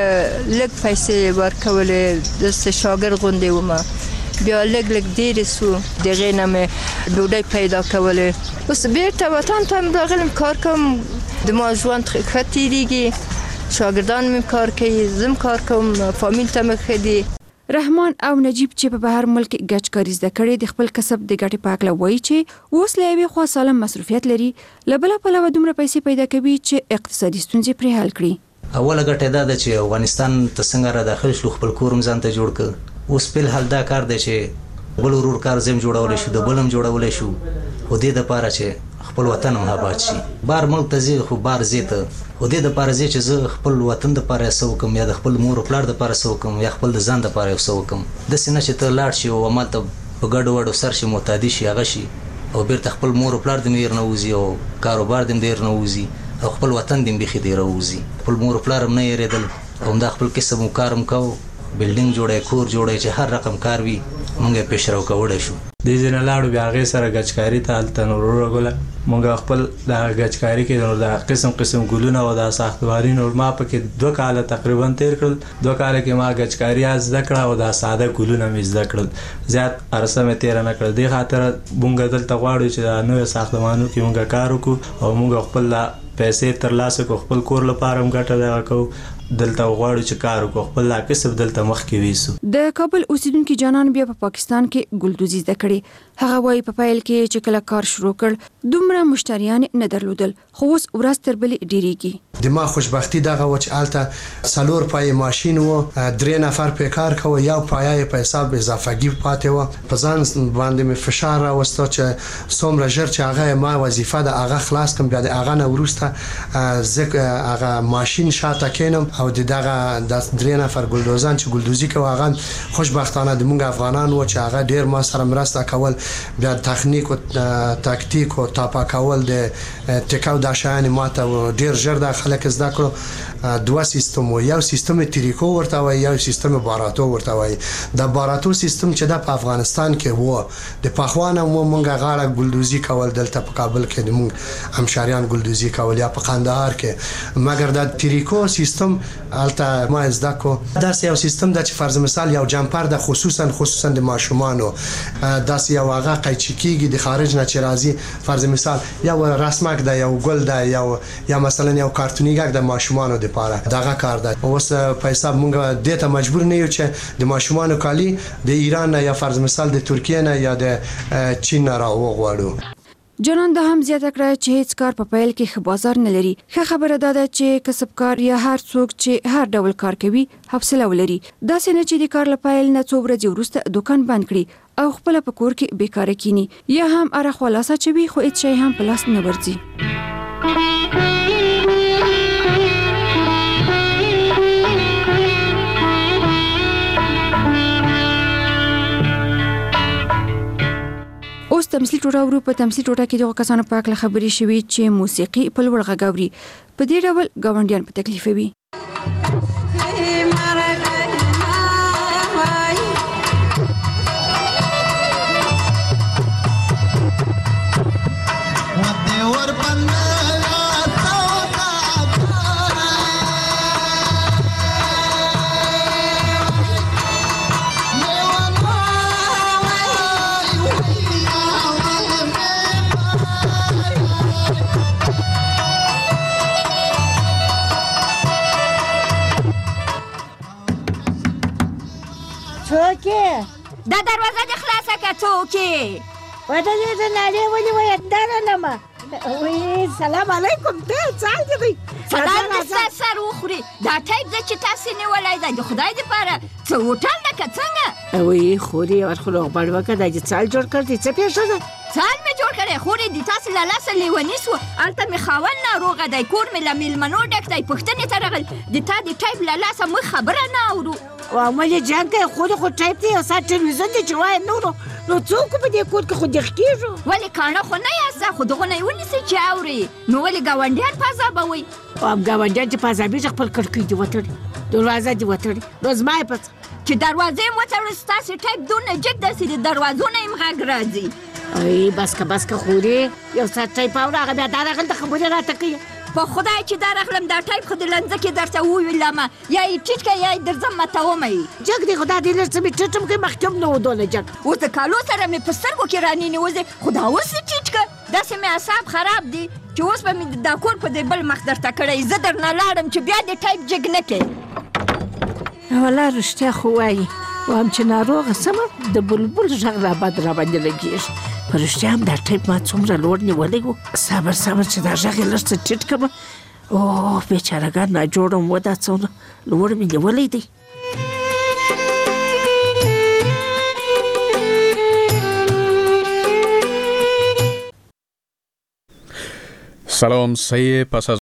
ک لږ پیسې ورکولې د شاګرد غوندې ومه بیا لږ ډېرې سو دغه نه مې ډوډۍ پیدا کولې اوس بیرته وطن ته راغلم کار کوم د ما ژوند ښه تېرېږي شاګردان مې کار کوي زم کار کوم فامیل ته مې ښه دي رحمان او نجیب چې په بهر ملک ګچکاري زده کړي د خپل کسب د ګټې په اړه وایي چې اوس له یوې خوا سالم مصروفیت لري لبله په لور دومره پیسې پیدا کوي چې اقتصادي ستونزې پرې حل کړي اوله ګټه دا ده چې افغانستان ته څنګه را داخل شو خپل کورم ځان ته جوړ کړ اوس په حال دا کار دی چې بل ورور کار زم جوړول شو د بلم جوړول شو و دې د پاره چې خپل وطن هم آباد شي بار ملک ته زی خو بار زیته و دې د پاره چې زه خپل وطن د پاره سو کوم یا د خپل مور پلار د پاره سو کوم یا خپل د ځان د پاره سو کوم د سینه چې ته لاړ شي او عمل ته په ګډ وډو سر شي معتادي شي هغه شي او بیرته خپل مور پلار د میر نه وزي او کاروبار د میر نه وزي او خپل وطن د بيخي دی راوزي خپل مور پلار هم نه یریدل او دا خپل کسب او کارم کو بلډینګ جوړه کور جوړه چې هر رقم کار وي مونږه پېښرو کولای شو د ځینې لاړو بیا غي سره غچکاری ته الته نور وګله مونږ خپل د غچکاری کې نور د قسم ګلونه او د ساختواري نور ما پکې 2 کال تقریبا تیر کړل 2 کال کې ما غچکاری از ذکر او د ساده ګلونه مې ذکر زیات ارسه مې تیر نه کړ د خاطر مونږ دلته غواړو چې نو ساختمانو کې مونږ کار وکړو او مونږ خپل پیسې ترلاسه کو خپل کور لپاره هم ګټه دا کو دلته غواړو چې کار وکړو خپل کسب دلته مخ کې ویسو د کابل اوسیدونکو جانان بیا په پاکستان کې ګلدوزي زده کړي هغه وايي په پایل کې چې کله کار شروع کړ دومره مشتریان نه درلودل خو اوس ورځ تر بلې ډیریږي د ما خوشبختی دغه و چې الته سالور پای ماشين و 3 نفر په کار کوي یو پایې په حساب اضافهګي پاتې و په ځان باندې مې فشار راوستو چې څومره ژر چې هغه ما وظیفه د هغه خلاص کوم بیا د هغه نه ورسته زه هغه ماشين شاته کینم او دغه د 3 نفر ګلدوزان چې ګلدوزي کوي هغه خوشبختانه د موږ افغانان و چې هغه ډیر ما سره مرسته کول بیا تخنیک او تاکتیک او تاپا کول د ټیکاو د شایان ماته ډیر ژر د خلک زده کړو 2 سیستم یو سیستم تریکو ورته وای یو سیستم باراتو ورته وای د باراتو سیستم چې د افغانستان کې وو د پخوانه مونږه غاړه ګلدوزي کول دلته په کابل کې د مونږ همشاریان ګلدوزي کول یا په قندهار کې مګر د تریکو سیستم الته ما زده کو دا یو سیستم د فرض مثال یو جمپر د خصوصا د ماشومانو داس یو هغه قیچکیږي د خارج نه چې راځي فرض مثال یو رسمک د یو ګل د یا مثلا یو کارتونیګ د ماشومانو د پاره دغه کار ده اوس په حساب مونږ د ته مجبور نه یو چې د ماشومانو کالی د ایران یا فرض مثال د ترکیه نه یا د چین را وغواړو جنان د هم زیاته کړه چې هیڅ کار په پیل کې ښه بازار نه لري ښه خبره ده چې کسبکار یا هر څوک چې هر ډول کار کوي حوصله ولري دا څنګه چې د کار لپاره نه څو ورځې وروسته دکان بند کړي او خپل په کور کې بیکاره کینی یا هم اره خلاصه چوي خو هیڅ شي هم په لاس نه ورځي اوس تمثيل ټوټه په تمثيل ټوټه کې د کسانو په اړه خبري شوي چې موسیقي په لوړ غږ اوري په دې ډول گاونډیان په تکلیف وي کې دا دروازه د خلاصه که څوک وته دې د نړۍ ولې وایي درنه وی سلام علیکم ته څنګه دی سلام دې سر وخوري دا ټایپ د چې تاسو نیولای دی د خدای دې پاره څه هوټل نه که څنګه وی خوري ورخلو غبړ وکړه د څال جوړ کړ دې څه پیښه ده څال مې جوړ کړی خوري دې تاسو لا لاس لیونی سو الته مې خاون ناروغه دی کور مې له میلمنو ډک دی پښتنې ته راغل د تا د ټایپ لا لاس مې خبره نه اورو وامل جنگ خو ټایپ دی او سات ټلویزیون دی چې وای نو څوک په دې کور کې خو دغ کیږي ولی کانه خو نه یاسه خو دغه نه ونیسي چې اوري نو ولی گاونډیان پازابوي او گاونډیان چې پازابي خپل کړکۍ دی وتړي دروازه دی وتړي روز ما پس چې دروازه مو تړل ستاسو ټایپ دونه جګ داسې د دروازو نه هم غږ راځي ای بس که خوري یو سات ټایپ او هغه بیا دا راغل د خبرې راته کوي په خدای چې دا راغلم دا ټایپ خو د لنځه کې درته وویلم یا یې ټیټ که یا یې درځم ماتومه یې جګ دی خو دا دې لږ څه مې ټیټ هم کوي مخکې هم نه و دونه جګ اوس د کالو سره مې په سترګو کې راننوځې خو دا اوس یې ټیټ که داسې مې اعصاب خراب دي چې اوس به مې دا کور په دې بل مخ درته کړی زه درنه لاړم چې بیا دې ټایپ جګ نه کړې والله رښتیا خو وایي وایم چې ناروغه سمه د بلبل غږ راباندې لګېږي په رښتیا هم دا ټایپ ما څومره لوړ نیولی و صبر چې دا غږ یې لږ څه ټیټ کړمه اوه بیچارهګان ناجوړه مو دا څومره لوړ مې نیولی دی سلام سایه پس از